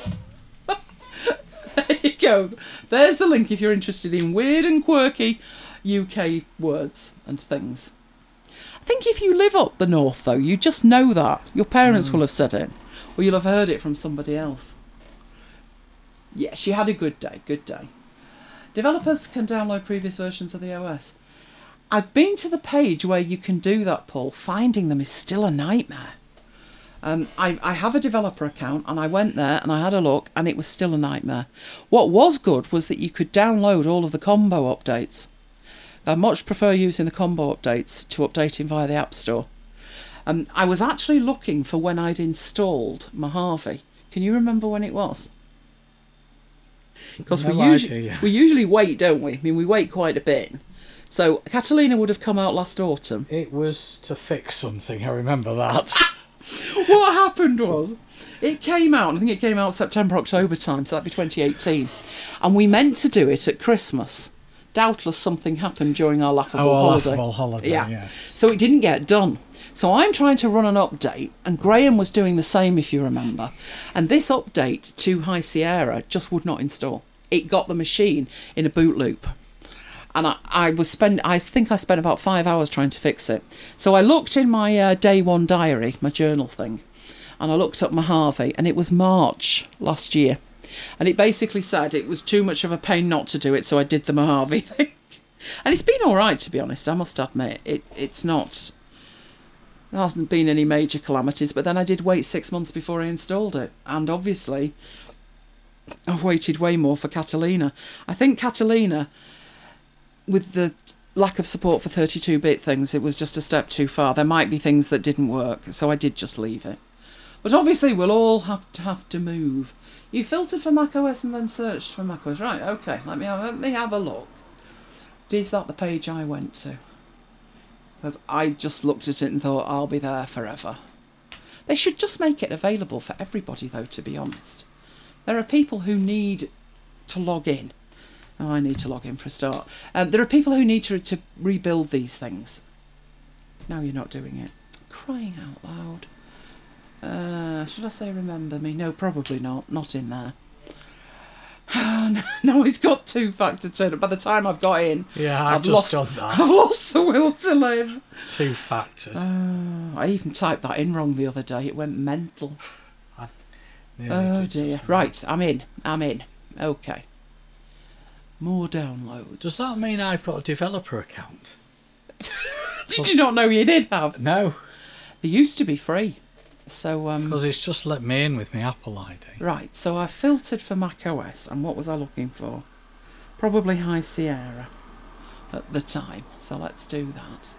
There you go. There's the link if you're interested in weird and quirky U K words and things. I think if you live up the north, though, you just know that. Your parents mm. will have said it, or you'll have heard it from somebody else. Yeah, she had a good day, good day. Developers can download previous versions of the O S. I've been to the page where you can do that, Paul. Finding them is still a nightmare. Um, I, I have a developer account, and I went there and I had a look, and it was still a nightmare. What was good was that you could download all of the combo updates. I much prefer using the combo updates to updating via the App Store. Um, I was actually looking for when I'd installed Mojave. Can you remember when it was? Because no we, usually, idea. we usually wait, don't we? I mean, we wait quite a bit. So Catalina would have come out last autumn. It was to fix something, I remember that. What happened was, it came out, I think it came out September, October time, so that'd be twenty eighteen. And we meant to do it at Christmas. Doubtless something happened during our laughable oh, our holiday. laughable holiday, yeah. yeah. So it didn't get done. So I'm trying to run an update, and Graham was doing the same, if you remember. And this update to High Sierra just would not install. It got the machine in a boot loop. And I, I was spend. I think I spent about five hours trying to fix it. So I looked in my uh, day one diary, my journal thing, and I looked up Mojave, and it was March last year. And it basically said it was too much of a pain not to do it, so I did the Mojave thing. And it's been all right, to be honest, I must admit. It It's not... There hasn't been any major calamities, but then I did wait six months before I installed it. And obviously, I've waited way more for Catalina. I think Catalina, with the lack of support for thirty-two bit things, it was just a step too far. There might be things that didn't work, so I did just leave it. But obviously, we'll all have to have to move. You filtered for macOS and then searched for macOS. Right, okay, let me have, let me have a look. Is that the page I went to? Because I just looked at it and thought, I'll be there forever. They should just make it available for everybody, though, to be honest. There are people who need to log in. Oh, I need to log in for a start. Um, there are people who need to, to rebuild these things. Now you're not doing it. Crying out loud. Uh, should I say remember me? No, probably not. Not in there. Oh, no, it's got two-factor turn up. By the time I've got in, yeah, I've, I've just lost, done that. I've lost the will to live. Two-factored. Oh, I even typed that in wrong the other day. It went mental. I Oh dear. Right, I'm in. I'm in. Okay. More downloads. Does that mean I've got a developer account? Did you not know you did have? No. They used to be free. So, um... Because it's just let me in with my Apple I D. Right, so I filtered for macOS, and what was I looking for? Probably High Sierra at the time. So let's do that.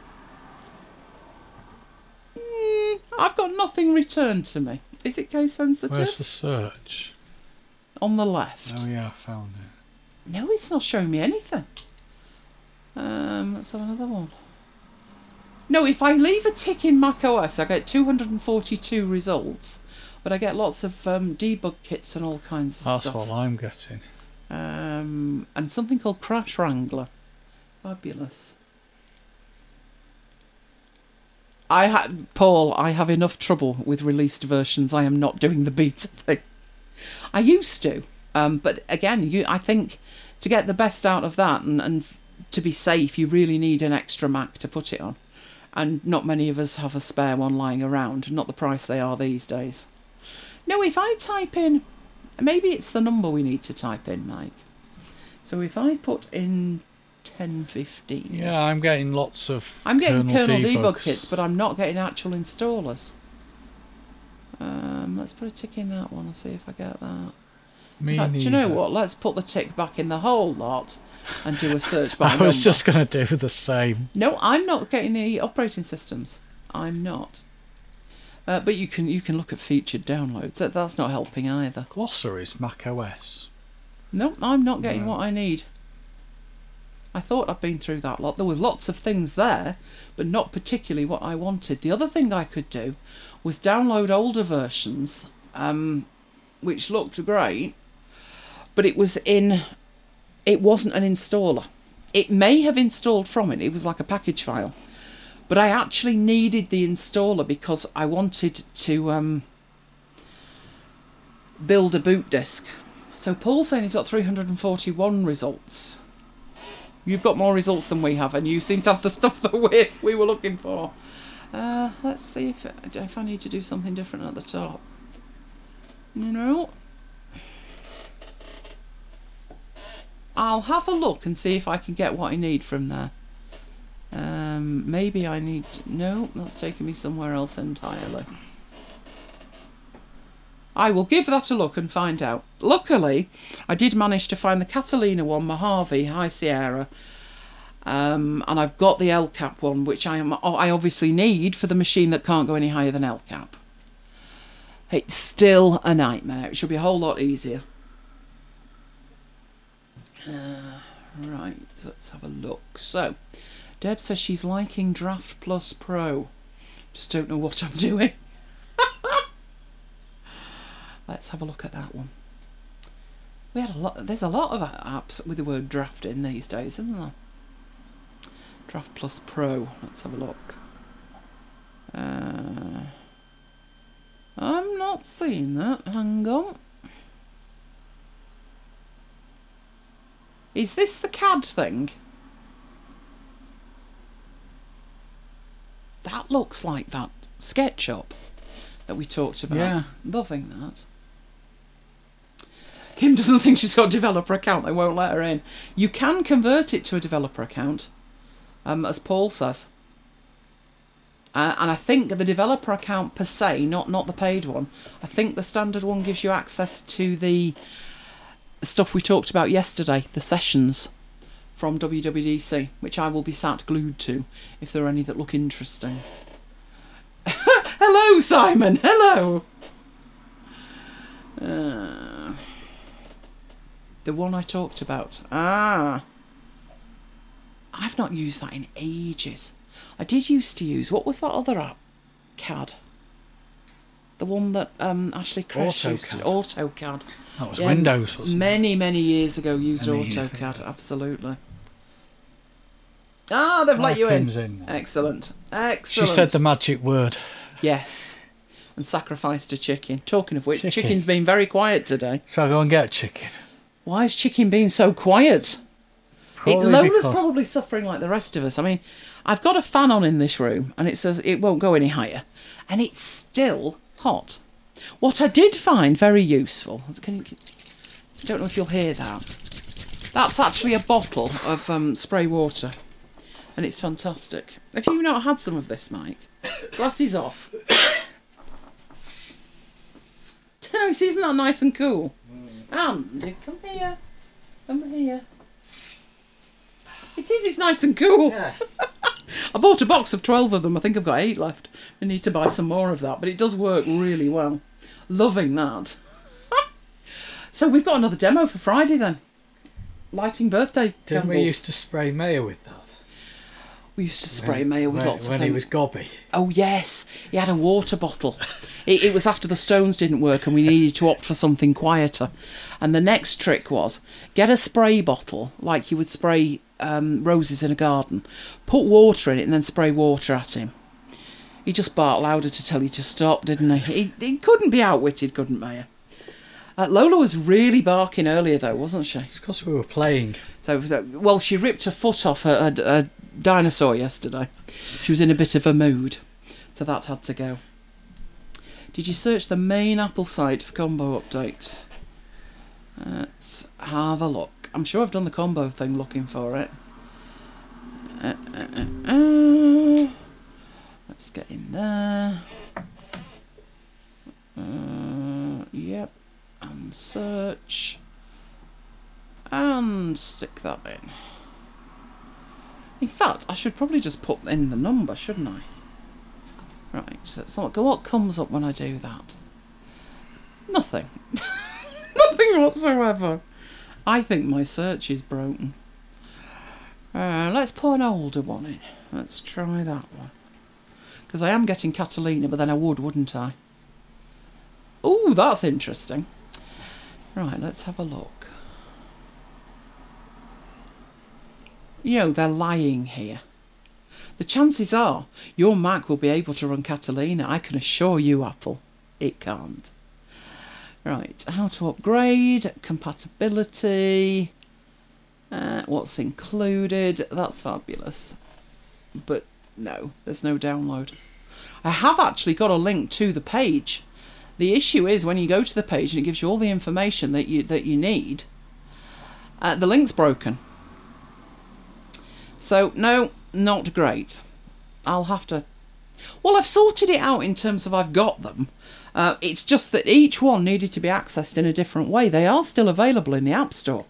Mm, I've got nothing returned to me. Is it case sensitive? Where's the search? On the left. Oh yeah, I found it. No, it's not showing me anything. Um, let's have another one. No, if I leave a tick in macOS, I get two hundred forty-two results, but I get lots of um, debug kits and all kinds of That's stuff. what I'm getting. Um, and something called Crash Wrangler. Fabulous. I ha- Paul, I have enough trouble with released versions. I am not doing the beta thing. I used to, um, but again, you, I think to get the best out of that and, and to be safe, you really need an extra Mac to put it on. And not many of us have a spare one lying around, not the price they are these days. No, if I type in, maybe it's the number we need to type in, Mike. So if I put in ten fifteen. Yeah, I'm getting lots of I'm getting kernel, kernel debug debugs. kits, but I'm not getting actual installers. Um, let's put a tick in that one and see if I get that. Me In fact, do you know neither. what? Let's put the tick back in the whole lot and do a search by I number. was just going to do the same. No, I'm not getting the operating systems. I'm not. Uh, but you can you can look at featured downloads. That, that's not helping either. Glossaries, macOS. No, I'm not getting No. what I need. I thought I'd been through that lot. There was lots of things there, but not particularly what I wanted. The other thing I could do was download older versions, um, which looked great, but it was in... It wasn't an installer. It may have installed from it. It was like a package file. But I actually needed the installer because I wanted to um, build a boot disk. So Paul's saying he's got three hundred forty-one results. You've got more results than we have, and you seem to have the stuff that we we were looking for. Uh, let's see if, if I need to do something different at the top. No. I'll have a look and see if I can get what I need from there. Um, maybe I need... No, that's taking me somewhere else entirely. I will give that a look and find out. Luckily, I did manage to find the Catalina one, Mojave, High Sierra, um, and I've got the L CAP one, which I am I obviously need for the machine that can't go any higher than L CAP. It's still a nightmare. It should be a whole lot easier. Uh, right, let's have a look. So, Deb says she's liking Draft Plus Pro. Just don't know what I'm doing. Let's have a look at that one. We had a lot. There's a lot of apps with the word draft in these days, isn't there? Draft Plus Pro. Let's have a look. Uh, I'm not seeing that. Hang on. Is this the C A D thing? That looks like that SketchUp that we talked about. Yeah. Loving that. Kim doesn't think she's got a developer account. They won't let her in. You can convert it to a developer account, um, as Paul says. Uh, and I think the developer account per se, not not the paid one. I think the standard one gives you access to the stuff we talked about yesterday, the sessions from W W D C, which I will be sat glued to if there are any that look interesting. Hello, Simon. Hello. Uh, the one I talked about. Ah. I've not used that in ages. I did used to use... What was that other app? C A D. The one that um, Ashley Crash used to... AutoCAD. That was Yeah, Windows, wasn't many, many years ago used Many, AutoCAD. Absolutely. Ah, they've it? let Oh, you in. Kim's in. Excellent. She Excellent. said the magic word. Yes. And sacrificed a chicken. Talking of which, Chicken. chicken's been very quiet today. So I go and get a chicken. Why is chicken being so quiet? It, Probably Lola's because- probably suffering like the rest of us. I mean, I've got a fan on in this room, and it says it won't go any higher. And it's still hot. What I did find very useful... Can you, I don't know if you'll hear that. That's actually a bottle of um, spray water, and it's fantastic. Have you not had some of this, Mike? Glasses off. No, isn't that nice and cool? Mm. And come here, come here. It is. It's nice and cool. Yeah. I bought a box of twelve of them. I think I've got eight left. I need to buy some more of that, but it does work really well. Loving that. So we've got another demo for Friday then. Lighting birthday Didn't candles. we used to spray Mayor with that? We used to spray when, Mayor with when, lots of when things. he was gobby. Oh yes, he had a water bottle. it, it was after the stones didn't work and we needed to opt for something quieter. And the next trick was get a spray bottle like you would spray um, roses in a garden. Put water in it and then spray water at him. He just barked louder to tell you to stop, didn't he? He, he couldn't be outwitted, couldn't Mayor? Uh, Lola was really barking earlier though, wasn't she? It's because we were playing. So, so, well, she ripped her foot off a, a, a dinosaur yesterday. She was in a bit of a mood, so that had to go. Did you search the main Apple site for combo updates? Let's have a look. I'm sure I've done the combo thing looking for it. Uh, uh, uh, uh. Let's get in there. Uh, yep. And search. And stick that in. In fact, I should probably just put in the number, shouldn't I? Right, so what comes up when I do that? Nothing. Nothing whatsoever. I think my search is broken. Uh, let's put an older one in. Let's try that one. Because I am getting Catalina, but then I would, wouldn't I? Ooh, that's interesting. Right, let's have a look. You know, they're lying here. The chances are your Mac will be able to run Catalina. I can assure you, Apple, it can't. Right, how to upgrade, compatibility, uh, what's included, that's fabulous. But no, there's no download. I have actually got a link to the page. The issue is when you go to the page and it gives you all the information that you that you need, uh, the link's broken. So, no, not great. I'll have to... Well, I've sorted it out in terms of I've got them. Uh, it's just that each one needed to be accessed in a different way. They are still available in the App Store.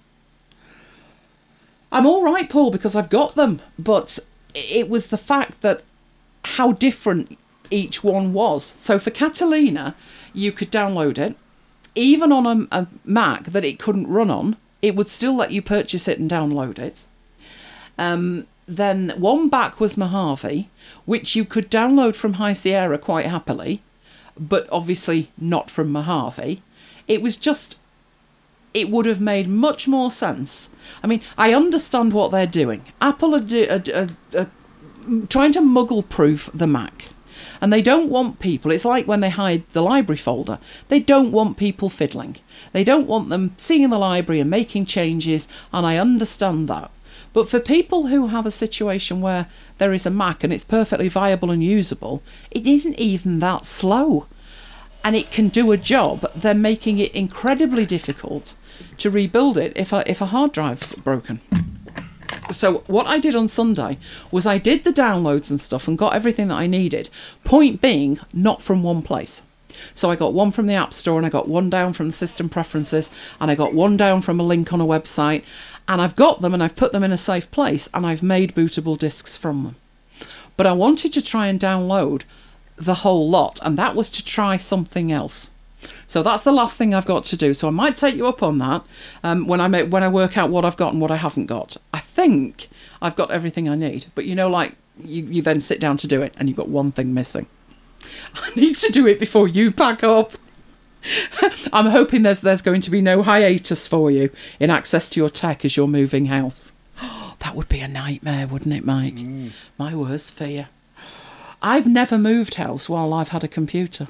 I'm all right, Paul, because I've got them. But it was the fact that how different each one was. So for Catalina, you could download it. Even on a, a Mac that it couldn't run on, it would still let you purchase it and download it. Um, then one back was Mojave, which you could download from High Sierra quite happily, but obviously not from Mojave. It was just, it would have made much more sense. I mean, I understand what they're doing. Apple are, do, are, are, are trying to muggle-proof the Mac. And they don't want people, it's like when they hide the library folder, they don't want people fiddling. They don't want them seeing the library and making changes, and I understand that. But for people who have a situation where there is a Mac and it's perfectly viable and usable, it isn't even that slow. And it can do a job. They're making it incredibly difficult to rebuild it if a, if a hard drive's broken. So what I did on Sunday was I did the downloads and stuff and got everything that I needed. Point being, not from one place. So I got one from the App Store and I got one down from the system preferences and I got one down from a link on a website. And I've got them and I've put them in a safe place and I've made bootable discs from them. But I wanted to try and download the whole lot, and that was to try something else. So that's the last thing I've got to do. So I might take you up on that um, when I make, when I work out what I've got and what I haven't got. I think I've got everything I need. But you know, like you, you then sit down to do it and you've got one thing missing. I need to do it before you pack up. I'm hoping there's there's going to be no hiatus for you in access to your tech as you're moving house. Oh, that would be a nightmare, wouldn't it, Mike? Mm. My worst fear. I've never moved house while I've had a computer.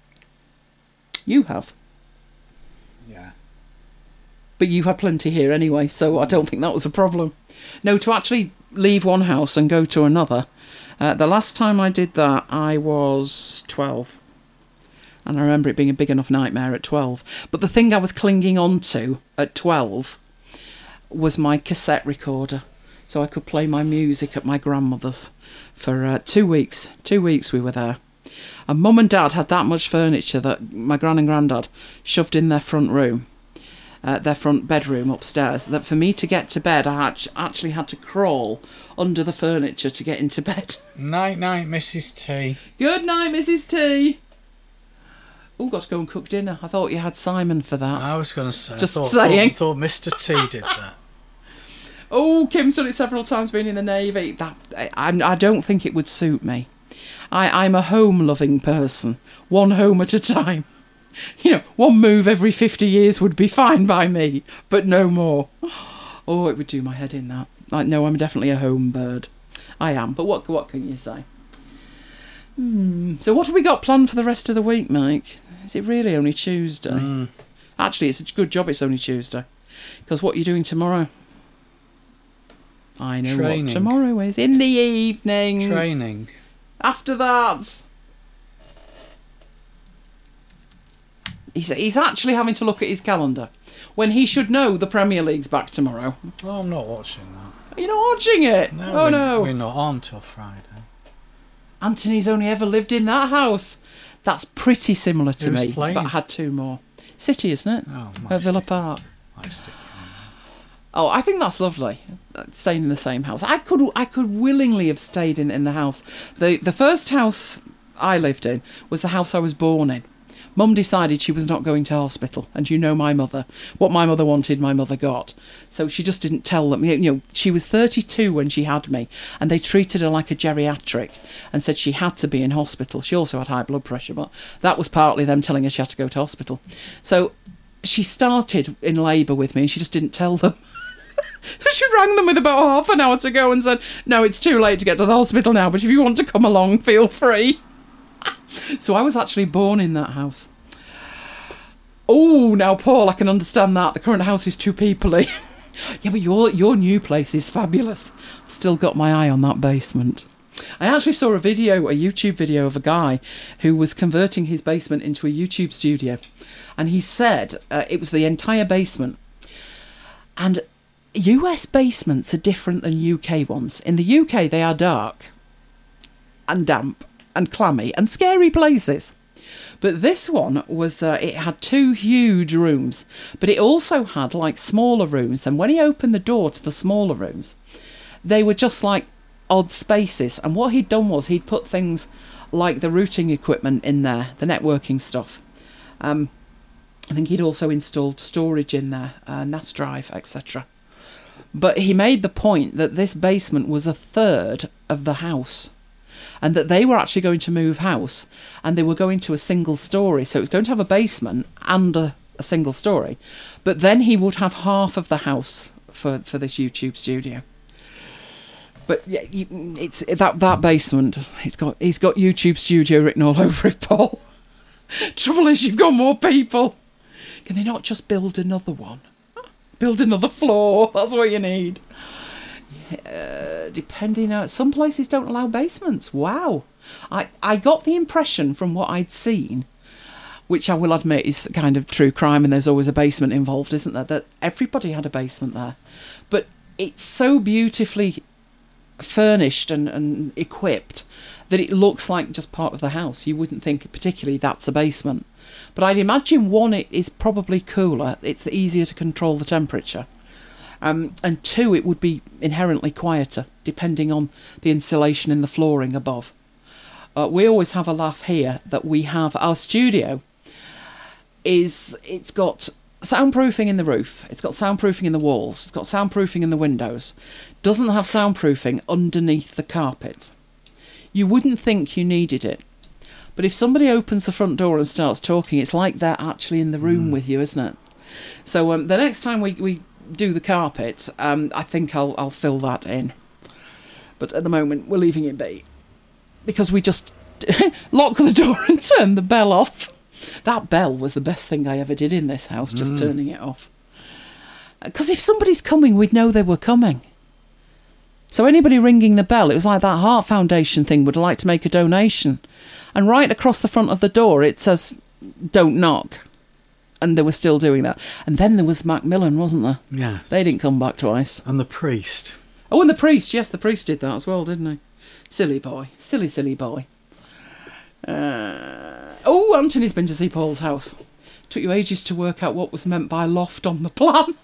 You have. Yeah. But you had plenty here anyway, so I don't think that was a problem. No, to actually leave one house and go to another. Uh, the last time I did that, I was twelve. And I remember it being a big enough nightmare at twelve. But the thing I was clinging on to at twelve was my cassette recorder. So I could play my music at my grandmother's for uh, two weeks. Two weeks we were there. And Mum and Dad had that much furniture that my gran and granddad shoved in their front room, uh, their front bedroom upstairs, that for me to get to bed, I act- actually had to crawl under the furniture to get into bed. Night, night, Missus T. Good night, Missus T. Oh, got to go and cook dinner. I thought you had Simon for that. I was going to say. Just I thought, saying. Thought, thought Mister T did that. Oh, Kim's done it several times being in the Navy. That I, I don't think it would suit me. I, I'm a home-loving person. One home at a time. You know, one move every fifty years would be fine by me, but no more. Oh, it would do my head in, that. Like, no, I'm definitely a home bird. I am, but what what can you say? Hmm. So what have we got planned for the rest of the week, Mike? Is it really only Tuesday? Mm. Actually, it's a good job it's only Tuesday. Because what are you doing tomorrow? I know Training. what tomorrow is. In the evening. Training. After that. He's, he's actually having to look at his calendar when he should know the Premier League's back tomorrow. Oh, I'm not watching that. You're not watching it? No, oh, we're, no. We're not on till Friday. Anthony's only ever lived in that house. That's pretty similar to Who's me, playing? but I had two more. City, isn't it? Oh, At Villa stick, Park. might stick you on Oh, I think that's lovely. uh, Staying in the same house. I could, I could willingly have stayed in, in the house. The the first house I lived in was the house I was born in. Mum decided she was not going to hospital, and you know my mother. What my mother wanted, my mother got. So she just didn't tell them. You know, she was thirty-two when she had me, and they treated her like a geriatric and said she had to be in hospital. She also had high blood pressure, but that was partly them telling her she had to go to hospital. So she started in labour with me, and she just didn't tell them. So she rang them with about half an hour to go and said, no, it's too late to get to the hospital now, but if you want to come along, feel free. So I was actually born in that house. Oh, now, Paul, I can understand that. The current house is too peoply. Yeah, but your your new place is fabulous. I've still got my eye on that basement. I actually saw a video, a YouTube video of a guy who was converting his basement into a YouTube studio. And he said uh, it was the entire basement. And U S basements are different than U K ones. In the U K, they are dark and damp and clammy and scary places. But this one was, uh, it had two huge rooms, but it also had like smaller rooms. And when he opened the door to the smaller rooms, they were just like odd spaces. And what he'd done was he'd put things like the routing equipment in there, the networking stuff. Um, I think he'd also installed storage in there, uh, N A S drive, et cetera. But he made the point that this basement was a third of the house, and that they were actually going to move house, and they were going to a single story. So it was going to have a basement and a, a single story, but then he would have half of the house for, for this YouTube studio. But yeah, you, it's that that basement. He's got he's got YouTube studio written all over it, Paul. Trouble is, you've got more people. Can they not just build another one? Build another floor. That's what you need. Uh, depending on... Some places don't allow basements. Wow. I, I got the impression from what I'd seen, which I will admit is kind of true crime, and there's always a basement involved, isn't there? That everybody had a basement there. But it's so beautifully furnished and, and equipped that it looks like just part of the house. You wouldn't think particularly that's a basement. But I'd imagine, one, it is probably cooler. It's easier to control the temperature. Um, and two, it would be inherently quieter, depending on the insulation in the flooring above. Uh, we always have a laugh here that we have our studio is, it's got soundproofing in the roof, it's got soundproofing in the walls, it's got soundproofing in the windows, doesn't have soundproofing underneath the carpet. You wouldn't think you needed it. But if somebody opens the front door and starts talking, it's like they're actually in the room mm. with you, isn't it? So um, the next time we, we do the carpet, um, I think I'll I'll fill that in. But at the moment, we're leaving it be. Because we just lock the door and turn the bell off. That bell was the best thing I ever did in this house, just mm. turning it off. Because if somebody's coming, we'd know they were coming. So anybody ringing the bell, it was like that Heart Foundation thing, would like to make a donation. And right across the front of the door, it says, don't knock. And they were still doing that. And then there was Macmillan, wasn't there? Yes. They didn't come back twice. And the priest. Oh, and the priest. Yes, the priest did that as well, didn't he? Silly boy. Silly, silly boy. Uh, oh, Anthony's been to see Paul's house. Took you ages to work out what was meant by loft on the plan.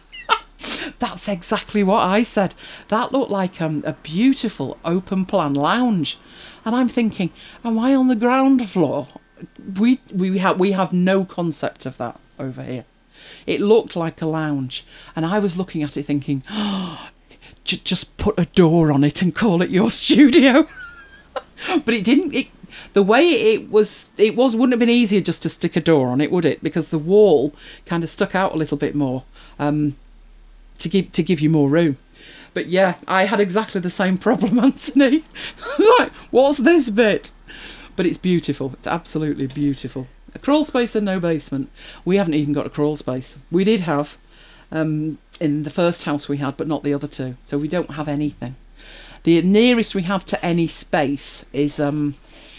That's exactly what I said. That looked like um, a beautiful open plan lounge. And I'm thinking, am I on the ground floor? We we have we have no concept of that over here. It looked like a lounge, and I was looking at it thinking, oh, j- just put a door on it and call it your studio. But it didn't. It, the way it was, it was wouldn't have been easier just to stick a door on it, would it? Because the wall kind of stuck out a little bit more um, to give to give you more room. But yeah, I had exactly the same problem, Anthony. Like, what's this bit? But it's beautiful. It's absolutely beautiful. A crawl space and no basement. We haven't even got a crawl space. We did have um, in the first house we had, but not the other two. So we don't have anything. The nearest we have to any space is um,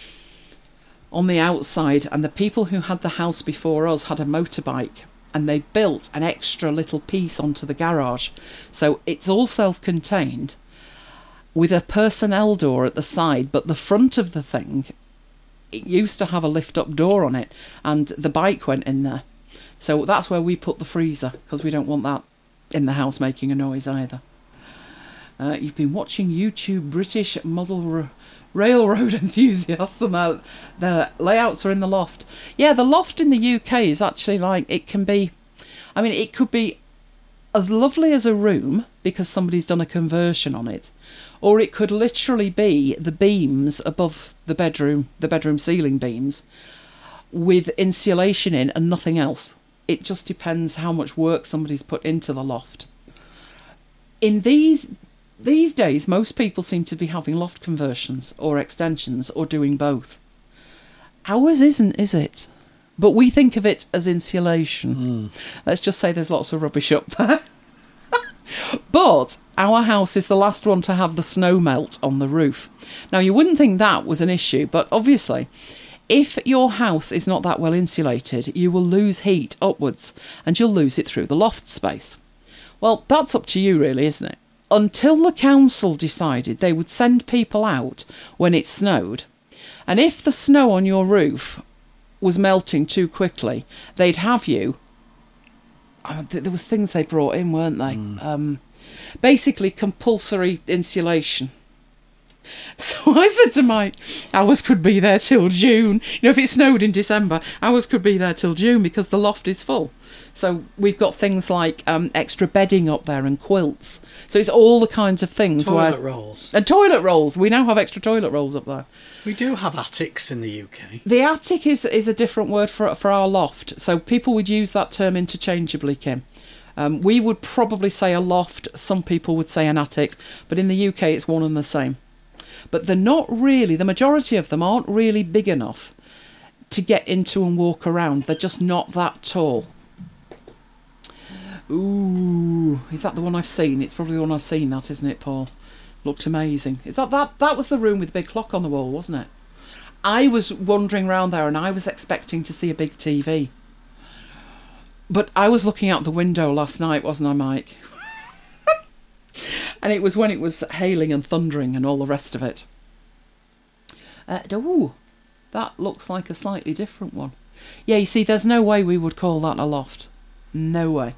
on the outside. And the people who had the house before us had a motorbike. And they built an extra little piece onto the garage. So it's all self-contained with a personnel door at the side. But the front of the thing, it used to have a lift-up door on it, and the bike went in there. So that's where we put the freezer, because we don't want that in the house making a noise either. Uh, you've been watching YouTube British model r- railroad enthusiasts, and their, their layouts are in the loft. Yeah, the loft in the U K is actually like, it can be, I mean, it could be as lovely as a room, because somebody's done a conversion on it, or it could literally be the beams above the bedroom, the bedroom ceiling beams, with insulation in and nothing else. It just depends how much work somebody's put into the loft. In these these days, most people seem to be having loft conversions or extensions or doing both. Ours isn't, is it? But we think of it as insulation. Mm. Let's just say there's lots of rubbish up there. But our house is the last one to have the snow melt on the roof. Now, you wouldn't think that was an issue, but obviously, if your house is not that well insulated, you will lose heat upwards, and you'll lose it through the loft space. Well, that's up to you, really, isn't it? Until the council decided they would send people out when it snowed, and if the snow on your roof was melting too quickly, they'd have you... Oh, there was things they brought in, weren't they? Mm. Um, basically, compulsory insulation. So I said to Mike, ours could be there till June. You know, if it snowed in December, ours could be there till June because the loft is full. So we've got things like um, extra bedding up there and quilts. So it's all the kinds of things. Toilet where, rolls. And toilet rolls. We now have extra toilet rolls up there. We do have attics in the U K. The attic is, is a different word for for our loft. So people would use that term interchangeably, Kim. Um, we would probably say a loft. Some people would say an attic. But in the U K, it's one and the same. But they're not really, the majority of them aren't really big enough to get into and walk around. They're just not that tall. Ooh, is that the one I've seen? It's probably the one I've seen, that, isn't it, Paul? Looked amazing. Is that, that, that was the room with the big clock on the wall, wasn't it? I was wandering around there and I was expecting to see a big T V. But I was looking out the window last night, wasn't I, Mike? And it was when it was hailing and thundering and all the rest of it. Uh, ooh, that looks like a slightly different one. Yeah, you see, there's no way we would call that a loft. No way.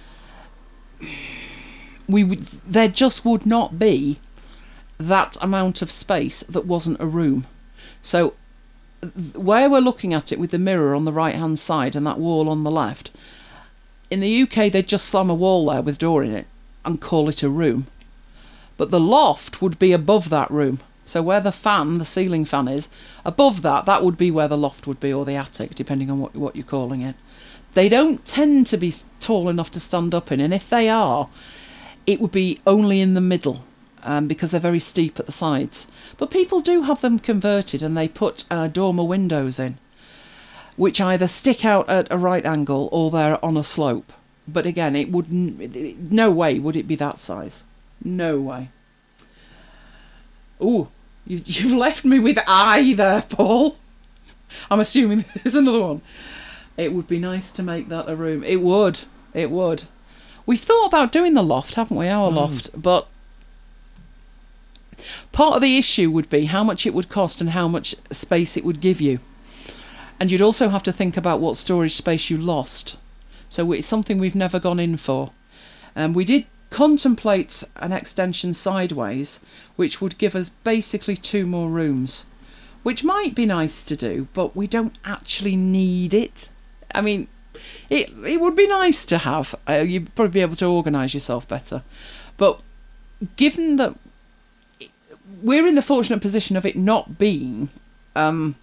We would, there just would not be that amount of space that wasn't a room. So where we're looking at it with the mirror on the right hand side and that wall on the left, in the U K they'd just slam a wall there with a door in it and call it a room. But the loft would be above that room. So where the fan, the ceiling fan is, above that, that would be where the loft would be, or the attic, depending on what, what you're calling it. They don't tend to be tall enough to stand up in, and if they are, it would be only in the middle, um, because they're very steep at the sides. But people do have them converted, and they put uh, dormer windows in, which either stick out at a right angle or they're on a slope. But again, it wouldn't. No way would it be that size. No way. Ooh, you, you've left me with eye there, Paul. I'm assuming there's another one. It would be nice to make that a room. It would. It would. We've thought about doing the loft, haven't we? Our mm. loft. But part of the issue would be how much it would cost and how much space it would give you. And you'd also have to think about what storage space you lost. So it's something we've never gone in for. Um, we did contemplate an extension sideways, which would give us basically two more rooms, which might be nice to do, but we don't actually need it. I mean, it it would be nice to have. Uh, you'd probably be able to organise yourself better. But given that we're in the fortunate position of it not being um,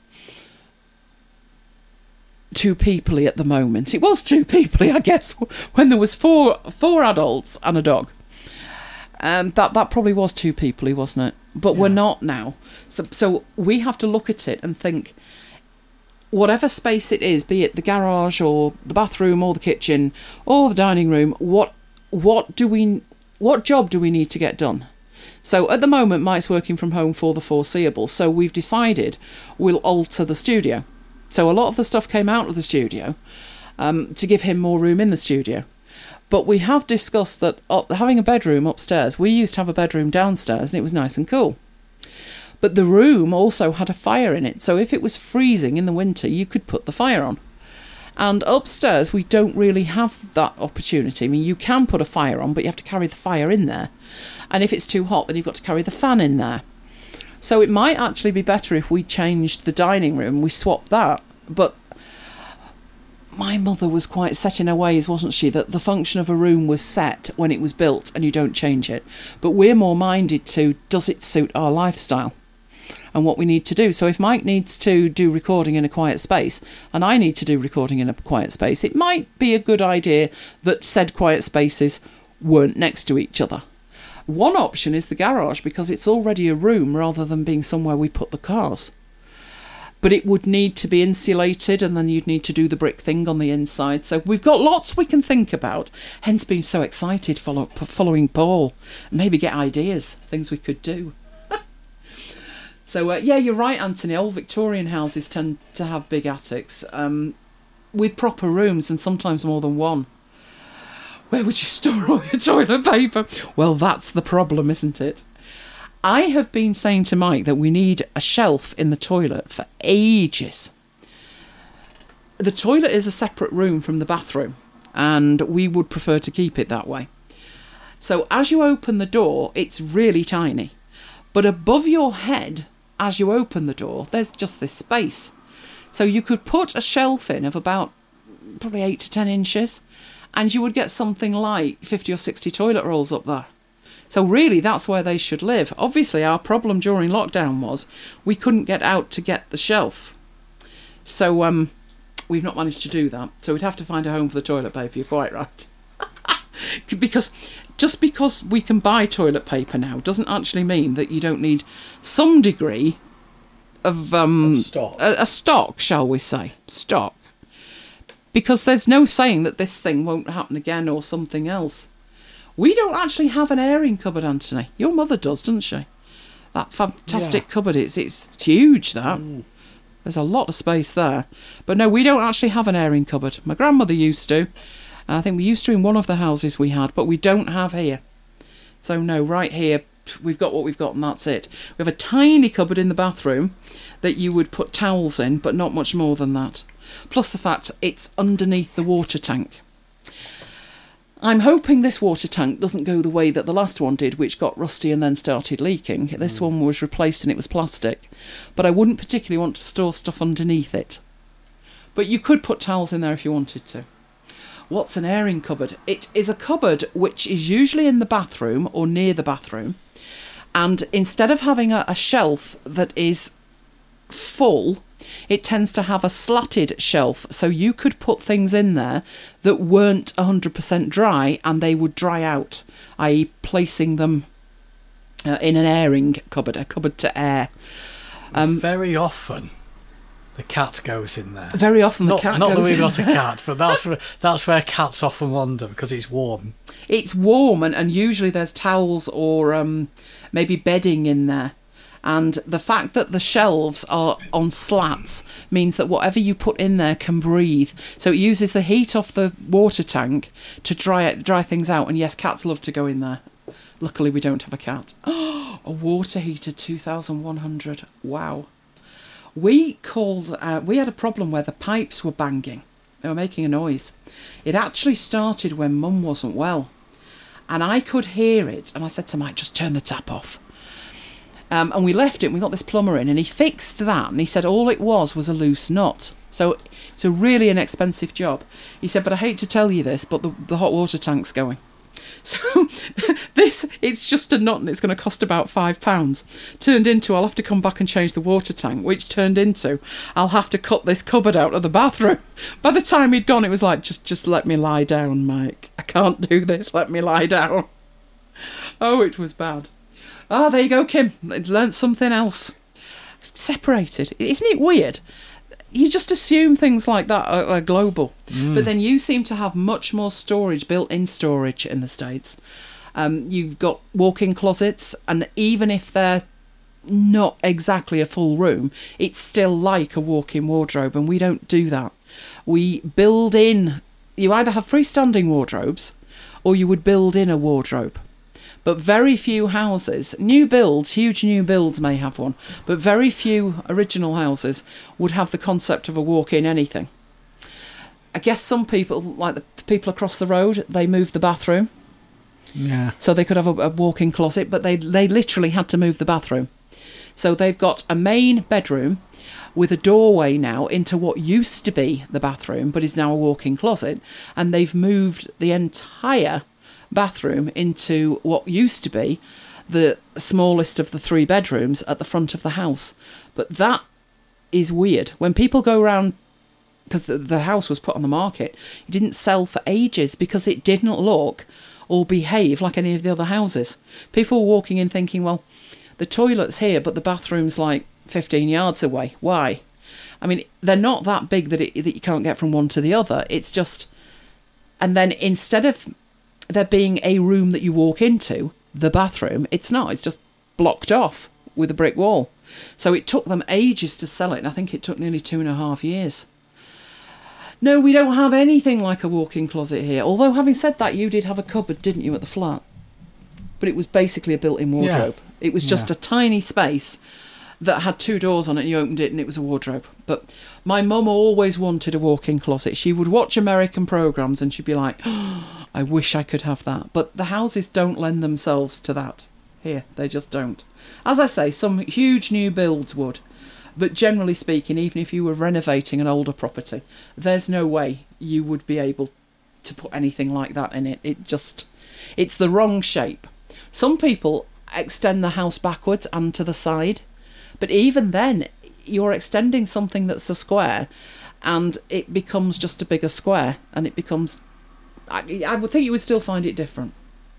two peoply at the moment. It was two peoply, I guess, when there was four four adults and a dog. And that, that probably was two peoply, wasn't it? But yeah. We're not now. So so we have to look at it and think, whatever space it is, be it the garage or the bathroom or the kitchen or the dining room, what what do we what job do we need to get done? So at the moment, Mike's working from home for the foreseeable. So we've decided we'll alter the studio. So a lot of the stuff came out of the studio um, to give him more room in the studio. But we have discussed that uh, having a bedroom upstairs, we used to have a bedroom downstairs and it was nice and cool. But the room also had a fire in it. So if it was freezing in the winter, you could put the fire on. And upstairs, we don't really have that opportunity. I mean, you can put a fire on, but you have to carry the fire in there. And if it's too hot, then you've got to carry the fan in there. So it might actually be better if we changed the dining room, we swapped that. But my mother was quite set in her ways, wasn't she? That the function of a room was set when it was built and you don't change it. But we're more minded to, does it suit our lifestyle and what we need to do? So if Mike needs to do recording in a quiet space and I need to do recording in a quiet space, it might be a good idea that said quiet spaces weren't next to each other. One option is the garage because it's already a room rather than being somewhere we put the cars. But it would need to be insulated and then you'd need to do the brick thing on the inside. So we've got lots we can think about, hence being so excited follow, following Paul. Maybe get ideas, things we could do. So uh, yeah, you're right, Anthony. Old Victorian houses tend to have big attics um, with proper rooms and sometimes more than one. Where would you store all your toilet paper? Well, that's the problem, isn't it? I have been saying to Mike that we need a shelf in the toilet for ages. The toilet is a separate room from the bathroom, and we would prefer to keep it that way. So as you open the door, it's really tiny. But above your head, as you open the door, there's just this space. So you could put a shelf in of about probably eight to ten inches, and you would get something like fifty or sixty toilet rolls up there. So really, that's where they should live. Obviously, our problem during lockdown was we couldn't get out to get the shelf. So um, we've not managed to do that. So we'd have to find a home for the toilet paper, you're quite right. Because just because we can buy toilet paper now doesn't actually mean that you don't need some degree of um, stock. A, a stock, shall we say. Stock. Because there's no saying that this thing won't happen again or something else. We don't actually have an airing cupboard, Anthony. Your mother does, doesn't she? That fantastic yeah. cupboard, it's, it's huge, that. Mm. There's a lot of space there. But no, we don't actually have an airing cupboard. My grandmother used to. I think we used to in one of the houses we had, but we don't have here. So no, right here, we've got what we've got and that's it. We have a tiny cupboard in the bathroom that you would put towels in, but not much more than that. Plus the fact it's underneath the water tank. I'm hoping this water tank doesn't go the way that the last one did, which got rusty and then started leaking. This mm. one was replaced and it was plastic. But I wouldn't particularly want to store stuff underneath it. But you could put towels in there if you wanted to. What's an airing cupboard? It is a cupboard which is usually in the bathroom or near the bathroom. And instead of having a, a shelf that is full, it tends to have a slatted shelf, so you could put things in there that weren't one hundred percent dry and they would dry out, that is placing them uh, in an airing cupboard, a cupboard to air. Um, Very often the cat goes in there. Very often the not, cat not goes in Not that we've there. got a cat, but that's where, that's where cats often wander because it's warm. It's warm and, and usually there's towels or um, maybe bedding in there. And the fact that the shelves are on slats means that whatever you put in there can breathe. So it uses the heat off the water tank to dry it, dry things out. And yes, cats love to go in there. Luckily, we don't have a cat. Oh, a water heater, two thousand one hundred. Wow. We called, uh, we had a problem where the pipes were banging. They were making a noise. It actually started when Mum wasn't well. And I could hear it. And I said to Mike, just turn the tap off. Um, and we left it and we got this plumber in and he fixed that. And he said all it was was a loose nut. So it's a really inexpensive job. He said, but I hate to tell you this, but the, the hot water tank's going. So this, it's just a nut and it's going to cost about five pounds. Turned into, I'll have to come back and change the water tank, which turned into, I'll have to cut this cupboard out of the bathroom. By the time he'd gone, it was like, just, just let me lie down, Mike. I can't do this. Let me lie down. Oh, it was bad. Ah, oh, there you go, Kim. I'd learnt something else. Separated. Isn't it weird? You just assume things like that are, are global. Mm. But then you seem to have much more storage, built-in storage in the States. Um, you've got walk-in closets, and even if they're not exactly a full room, it's still like a walk-in wardrobe, and we don't do that. We build in... You either have freestanding wardrobes, or you would build in a wardrobe. But very few houses, new builds, huge new builds may have one, but very few original houses would have the concept of a walk-in anything. I guess some people, like the people across the road, they moved the bathroom. Yeah. So they could have a, a walk-in closet, but they they literally had to move the bathroom. So they've got a main bedroom with a doorway now into what used to be the bathroom, but is now a walk-in closet, and they've moved the entire bathroom into what used to be the smallest of the three bedrooms at the front of the house. But that is weird. When people go around, because the, the house was put on the market, it didn't sell for ages because it didn't look or behave like any of the other houses. People were walking in thinking, well, the toilet's here, but the bathroom's like fifteen yards away. Why? I mean, they're not that big that, it, that you can't get from one to the other. It's just... And then instead of there being a room that you walk into, the bathroom, it's not. It's just blocked off with a brick wall. So it took them ages to sell it, and I think it took nearly two and a half years. No, we don't have anything like a walk-in closet here. Although, having said that, you did have a cupboard, didn't you, at the flat? But it was basically a built-in wardrobe. Yeah. It was just yeah. a tiny space that had two doors on it, and you opened it and it was a wardrobe. But my mum always wanted a walk-in closet. She would watch American programmes and she'd be like, oh, I wish I could have that. But the houses don't lend themselves to that here. They just don't. As I say, some huge new builds would. But generally speaking, even if you were renovating an older property, there's no way you would be able to put anything like that in it. It just, it's the wrong shape. Some people extend the house backwards and to the side. But even then, you're extending something that's a square and it becomes just a bigger square, and it becomes... I, I would think you would still find it different.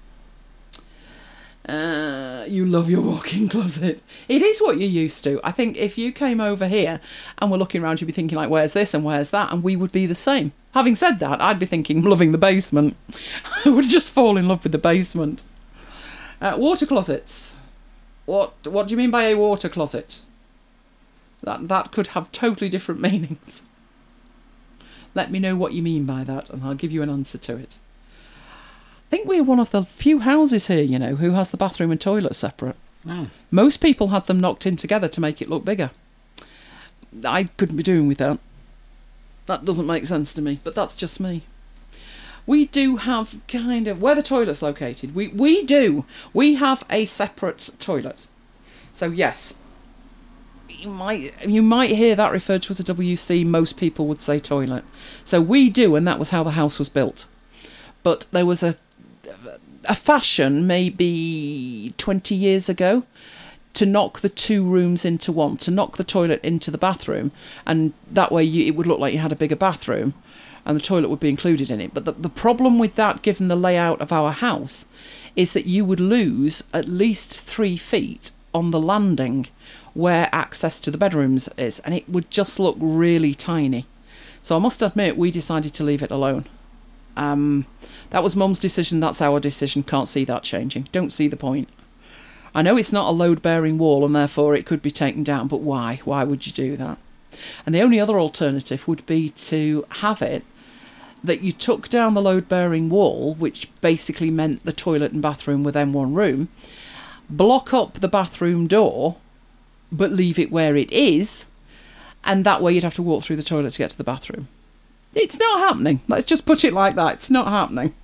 Uh, you love your walk-in closet. It is what you're used to. I think if you came over here and were looking around, you'd be thinking, like, where's this and where's that? And we would be the same. Having said that, I'd be thinking, loving the basement. I would just fall in love with the basement. Uh, water closets. What What do you mean by a water closet? That that could have totally different meanings. Let me know what you mean by that, and I'll give you an answer to it. I think we're one of the few houses here, you know, who has the bathroom and toilet separate. Oh. Most people had them knocked in together to make it look bigger. I couldn't be doing with that. That doesn't make sense to me, but that's just me. We do have kind of... Where the toilet's located, we, we do. We have a separate toilet. So, yes, you might, you might hear that referred to as a W C. Most people would say toilet. So we do, and that was how the house was built. But there was a, a fashion maybe twenty years ago to knock the two rooms into one, to knock the toilet into the bathroom, and that way you, it would look like you had a bigger bathroom, and the toilet would be included in it. But the, the problem with that, given the layout of our house, is that you would lose at least three feet on the landing where access to the bedrooms is, and it would just look really tiny. So I must admit, we decided to leave it alone. Um, that was Mum's decision, that's our decision. Can't see that changing. Don't see the point. I know it's not a load-bearing wall and therefore it could be taken down, but why? Why would you do that? And the only other alternative would be to have it that you took down the load-bearing wall, which basically meant the toilet and bathroom were then one room, block up the bathroom door, but leave it where it is, and that way you'd have to walk through the toilet to get to the bathroom. It's not happening. Let's just put it like that. It's not happening.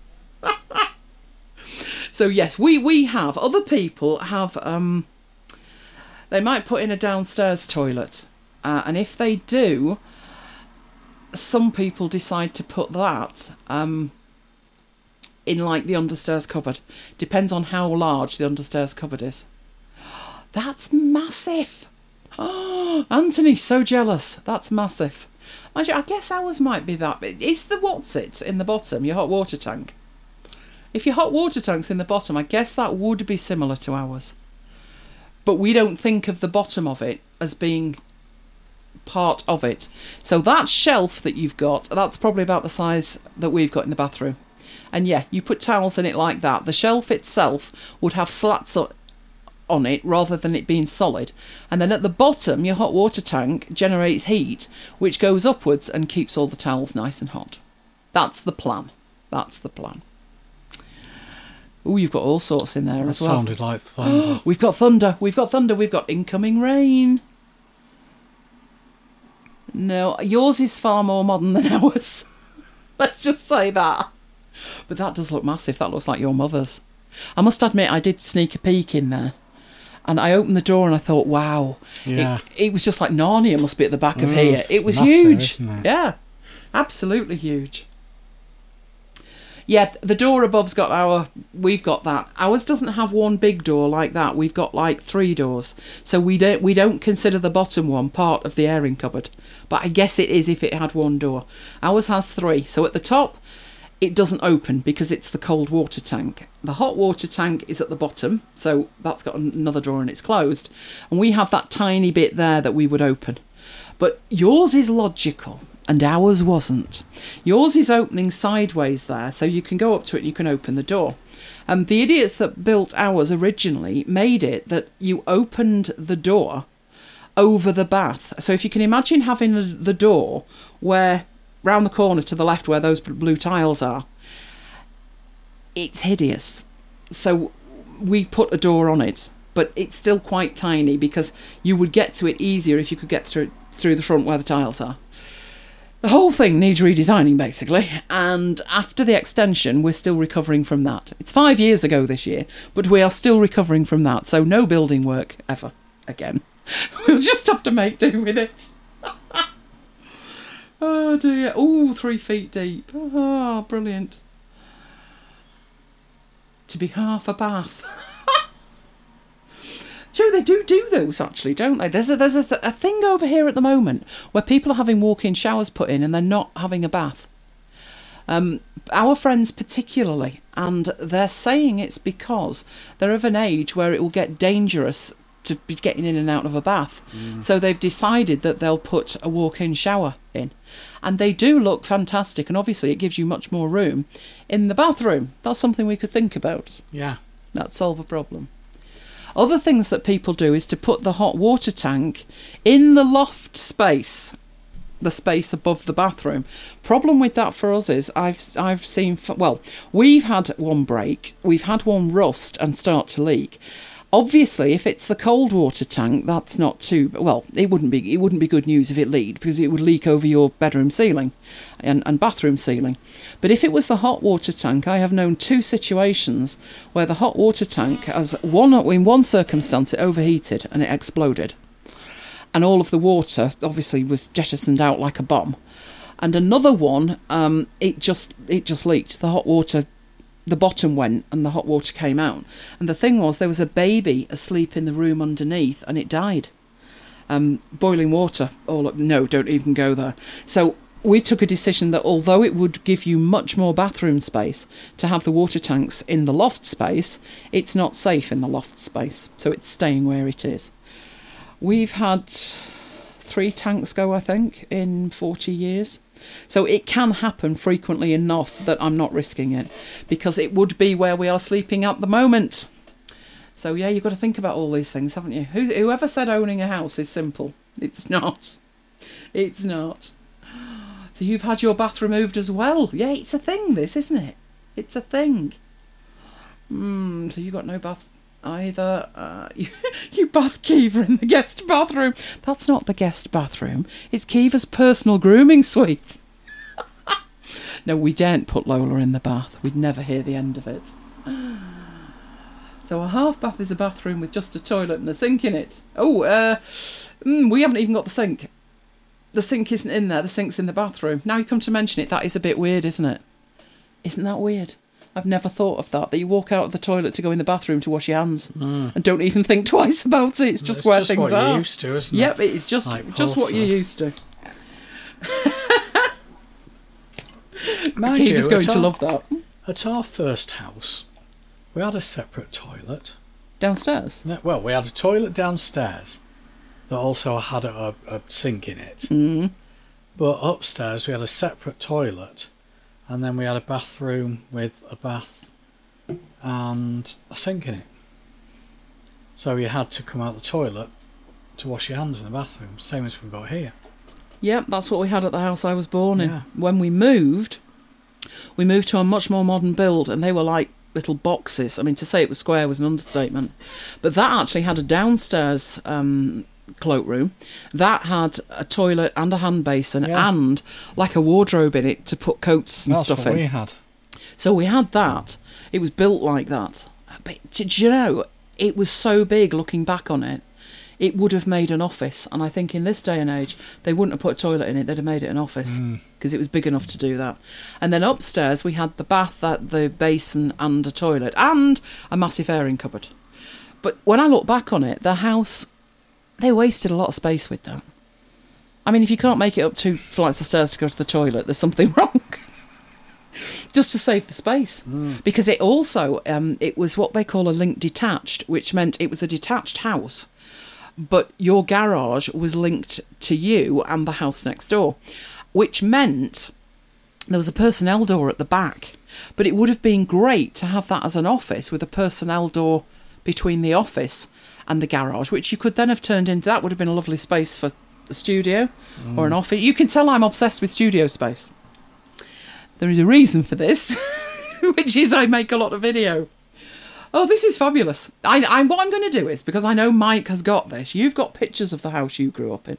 So yes, we, we have, other people have, um, they might put in a downstairs toilet. Uh, and if they do, some people decide to put that um, in like the understairs cupboard. Depends on how large the understairs cupboard is. That's massive. Oh, Anthony's so jealous. That's massive. I guess ours might be that big. Is the what's it in the bottom, your hot water tank? If your hot water tank's in the bottom, I guess that would be similar to ours. But we don't think of the bottom of it as being part of it. So that shelf that you've got, that's probably about the size that we've got in the bathroom. And yeah, you put towels in it like that. The shelf itself would have slats on it rather than it being solid. And then at the bottom, your hot water tank generates heat, which goes upwards and keeps all the towels nice and hot. That's the plan. That's the plan. Oh, you've got all sorts in there that as well. Sounded like thunder. We've got thunder. We've got thunder. We've got incoming rain. No, yours is far more modern than ours. Let's just say that. But that does look massive. That looks like your mother's. I must admit, I did sneak a peek in there. And I opened the door and I thought, wow. Yeah. It, it was just like Narnia must be at the back of Mm, here. It was massive, huge. isn't it? Yeah, absolutely huge. Yeah, the door above's got our, we've got that. Ours doesn't have one big door like that. We've got like three doors. So we don't we don't consider the bottom one part of the airing cupboard. But I guess it is if it had one door. Ours has three. So at the top, it doesn't open because it's the cold water tank. The hot water tank is at the bottom. So that's got another door and it's closed. And we have that tiny bit there that we would open. But yours is logical. And ours wasn't. Yours is opening sideways there, so you can go up to it and you can open the door. And um, the idiots that built ours originally made it that you opened the door over the bath. So if you can imagine having the, the door where, round the corner to the left where those blue tiles are, it's hideous. So we put a door on it, but it's still quite tiny because you would get to it easier if you could get through through the front where the tiles are. The whole thing needs redesigning, basically, and after the extension, we're still recovering from that. It's five years ago this year, but we are still recovering from that, so no building work ever again. We'll just have to make do with it. Oh dear. Oh, three feet deep. Oh, brilliant. To be half a bath. Joe, they do do those actually, don't they? There's a there's a, th- a thing over here at the moment where people are having walk-in showers put in and they're not having a bath. Um, our friends particularly, and they're saying it's because they're of an age where it will get dangerous to be getting in and out of a bath. Mm. So they've decided that they'll put a walk-in shower in. And they do look fantastic, and obviously it gives you much more room in the bathroom. That's something we could think about. Yeah. That'd solve a problem. Other things that people do is to put the hot water tank in the loft space, the space above the bathroom. Problem with that for us is I've I've seen, well, we've had one break, we've had one rust and start to leak. Obviously, if it's the cold water tank, that's not too, well, it wouldn't be it wouldn't be good news if it leaked, because it would leak over your bedroom ceiling and, and bathroom ceiling. But if it was the hot water tank, I have known two situations where the hot water tank has one, in one circumstance, it overheated and it exploded. And all of the water, obviously, was jettisoned out like a bomb. And another one, um, it just it just leaked. The hot water the bottom went and the hot water came out. And the thing was, there was a baby asleep in the room underneath and it died. Um, boiling water all up. No, don't even go there. So we took a decision that although it would give you much more bathroom space to have the water tanks in the loft space, it's not safe in the loft space. So it's staying where it is. We've had three tanks go, I think, in forty years. So it can happen frequently enough that I'm not risking it, because it would be where we are sleeping at the moment. So yeah, you've got to think about all these things, haven't you? Who, whoever said owning a house is simple? It's not. It's not. So you've had your bath removed as well. Yeah, it's a thing, this, isn't it? It's a thing. Mm, so you got no bath either. Uh, you, you bath Kiva in the guest bathroom. That's not the guest bathroom. It's Kiva's personal grooming suite. No, we daren't put Lola in the bath. We'd never hear the end of it. So a half bath is a bathroom with just a toilet and a sink in it. Oh, uh, mm, we haven't even got the sink. The sink isn't in there. The sink's in the bathroom. Now you come to mention it, that is a bit weird, isn't it? Isn't that weird? I've never thought of that. That you walk out of the toilet to go in the bathroom to wash your hands mm. and don't even think twice about it. It's just it's where just things what are. You're used to, isn't it? Yep, it's just like just what you're used to. Mind Kiva's you, going to our, love that. At our first house, we had a separate toilet. Downstairs? Well, we had a toilet downstairs that also had a, a sink in it. Mm. But upstairs we had a separate toilet, and then we had a bathroom with a bath and a sink in it. So you had to come out the toilet to wash your hands in the bathroom, same as we've got here. Yep, that's what we had at the house I was born in. Yeah. When we moved, we moved to a much more modern build, and they were like little boxes. I mean, to say it was square was an understatement. But that actually had a downstairs um, cloakroom. That had a toilet and a hand basin Yeah. and like a wardrobe in it to put coats and That's stuff what in. we had. So we had that. It was built like that. But did you know, it was so big looking back on it, it would have made an office. And I think in this day and age, they wouldn't have put a toilet in it, they'd have made it an office because mm. it was big enough to do that. And then upstairs, we had the bath, the basin and a toilet and a massive airing cupboard. But when I look back on it, the house, they wasted a lot of space with that. I mean, if you can't make it up two flights of stairs to go to the toilet, there's something wrong. Just to save the space. Mm. Because it also, um, it was what they call a link detached, which meant it was a detached house, but your garage was linked to you and the house next door, which meant there was a personnel door at the back. But it would have been great to have that as an office with a personnel door between the office and the garage, which you could then have turned into, that would have been a lovely space for a studio mm. or an office. You can tell I'm obsessed with studio space. There is a reason for this, which is I make a lot of video. Oh, this is fabulous. I, I, what I'm going to do is, because I know Mike has got this, you've got pictures of the house you grew up in.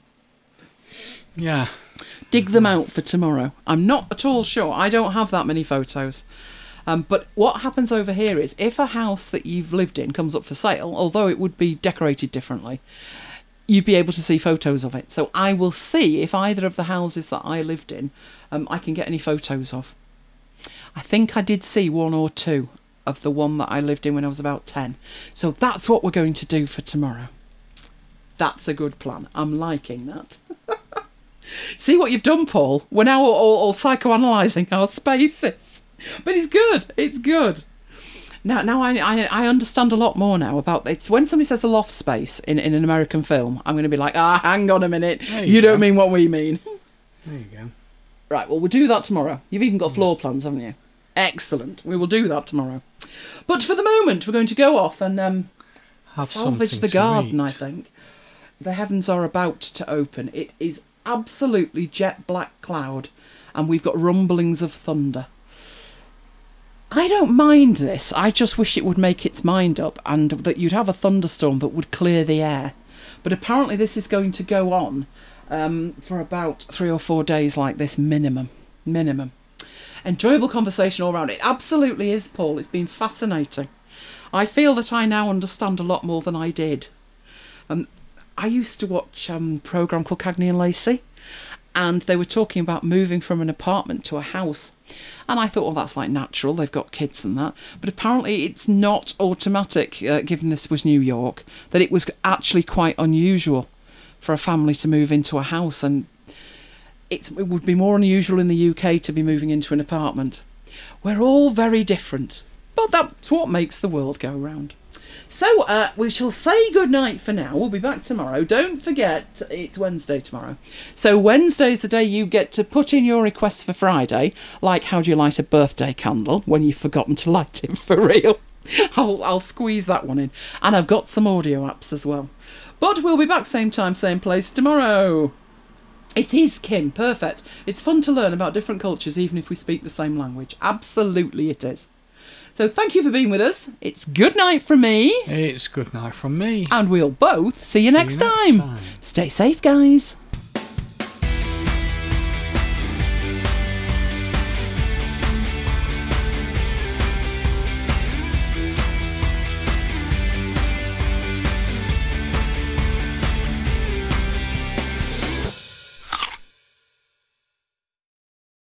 Yeah. Dig them out for tomorrow. I'm not at all sure. I don't have that many photos. Um, but what happens over here is, if a house that you've lived in comes up for sale, although it would be decorated differently, you'd be able to see photos of it. So I will see if either of the houses that I lived in, um, I can get any photos of. I think I did see one or two of the one that I lived in when I was about ten. So that's what we're going to do for tomorrow. That's a good plan. I'm liking that. See what you've done, Paul? We're now all, all, all psychoanalyzing our spaces. But it's good. It's good. Now, now I, I I understand a lot more now about it. When somebody says a loft space in, in an American film, I'm going to be like, ah, hang on a minute. You, you don't mean what we mean. There you go. Right, well, we'll do that tomorrow. You've even got floor plans, haven't you? Excellent. We will do that tomorrow. But for the moment, we're going to go off and um, Have salvage the garden, I think. The heavens are about to open. It is absolutely jet black cloud, and we've got rumblings of thunder. I don't mind this. I just wish it would make its mind up and that you'd have a thunderstorm that would clear the air. But apparently this is going to go on um, for about three or four days like this, minimum. Minimum. Enjoyable conversation all around. It absolutely is, Paul. It's been fascinating. I feel that I now understand a lot more than I did. Um, I used to watch um, a programme called Cagney and Lacey, and they were talking about moving from an apartment to a house. And I thought, well, that's like natural. They've got kids and that. But apparently it's not automatic, uh, given this was New York, that it was actually quite unusual for a family to move into a house. And it's, it would be more unusual in the U K to be moving into an apartment. We're all very different. But that's what makes the world go round. So uh, we shall say goodnight for now. We'll be back tomorrow. Don't forget, it's Wednesday tomorrow. So Wednesday's the day you get to put in your requests for Friday, like how do you light a birthday candle when you've forgotten to light it for real. I'll, I'll squeeze that one in. And I've got some audio apps as well. But we'll be back same time, same place tomorrow. It is, Kim. Perfect. It's fun to learn about different cultures, even if we speak the same language. Absolutely it is. So thank you for being with us. It's good night from me. It's good night from me. And we'll both see you, See next, you next time. time. Stay safe, guys.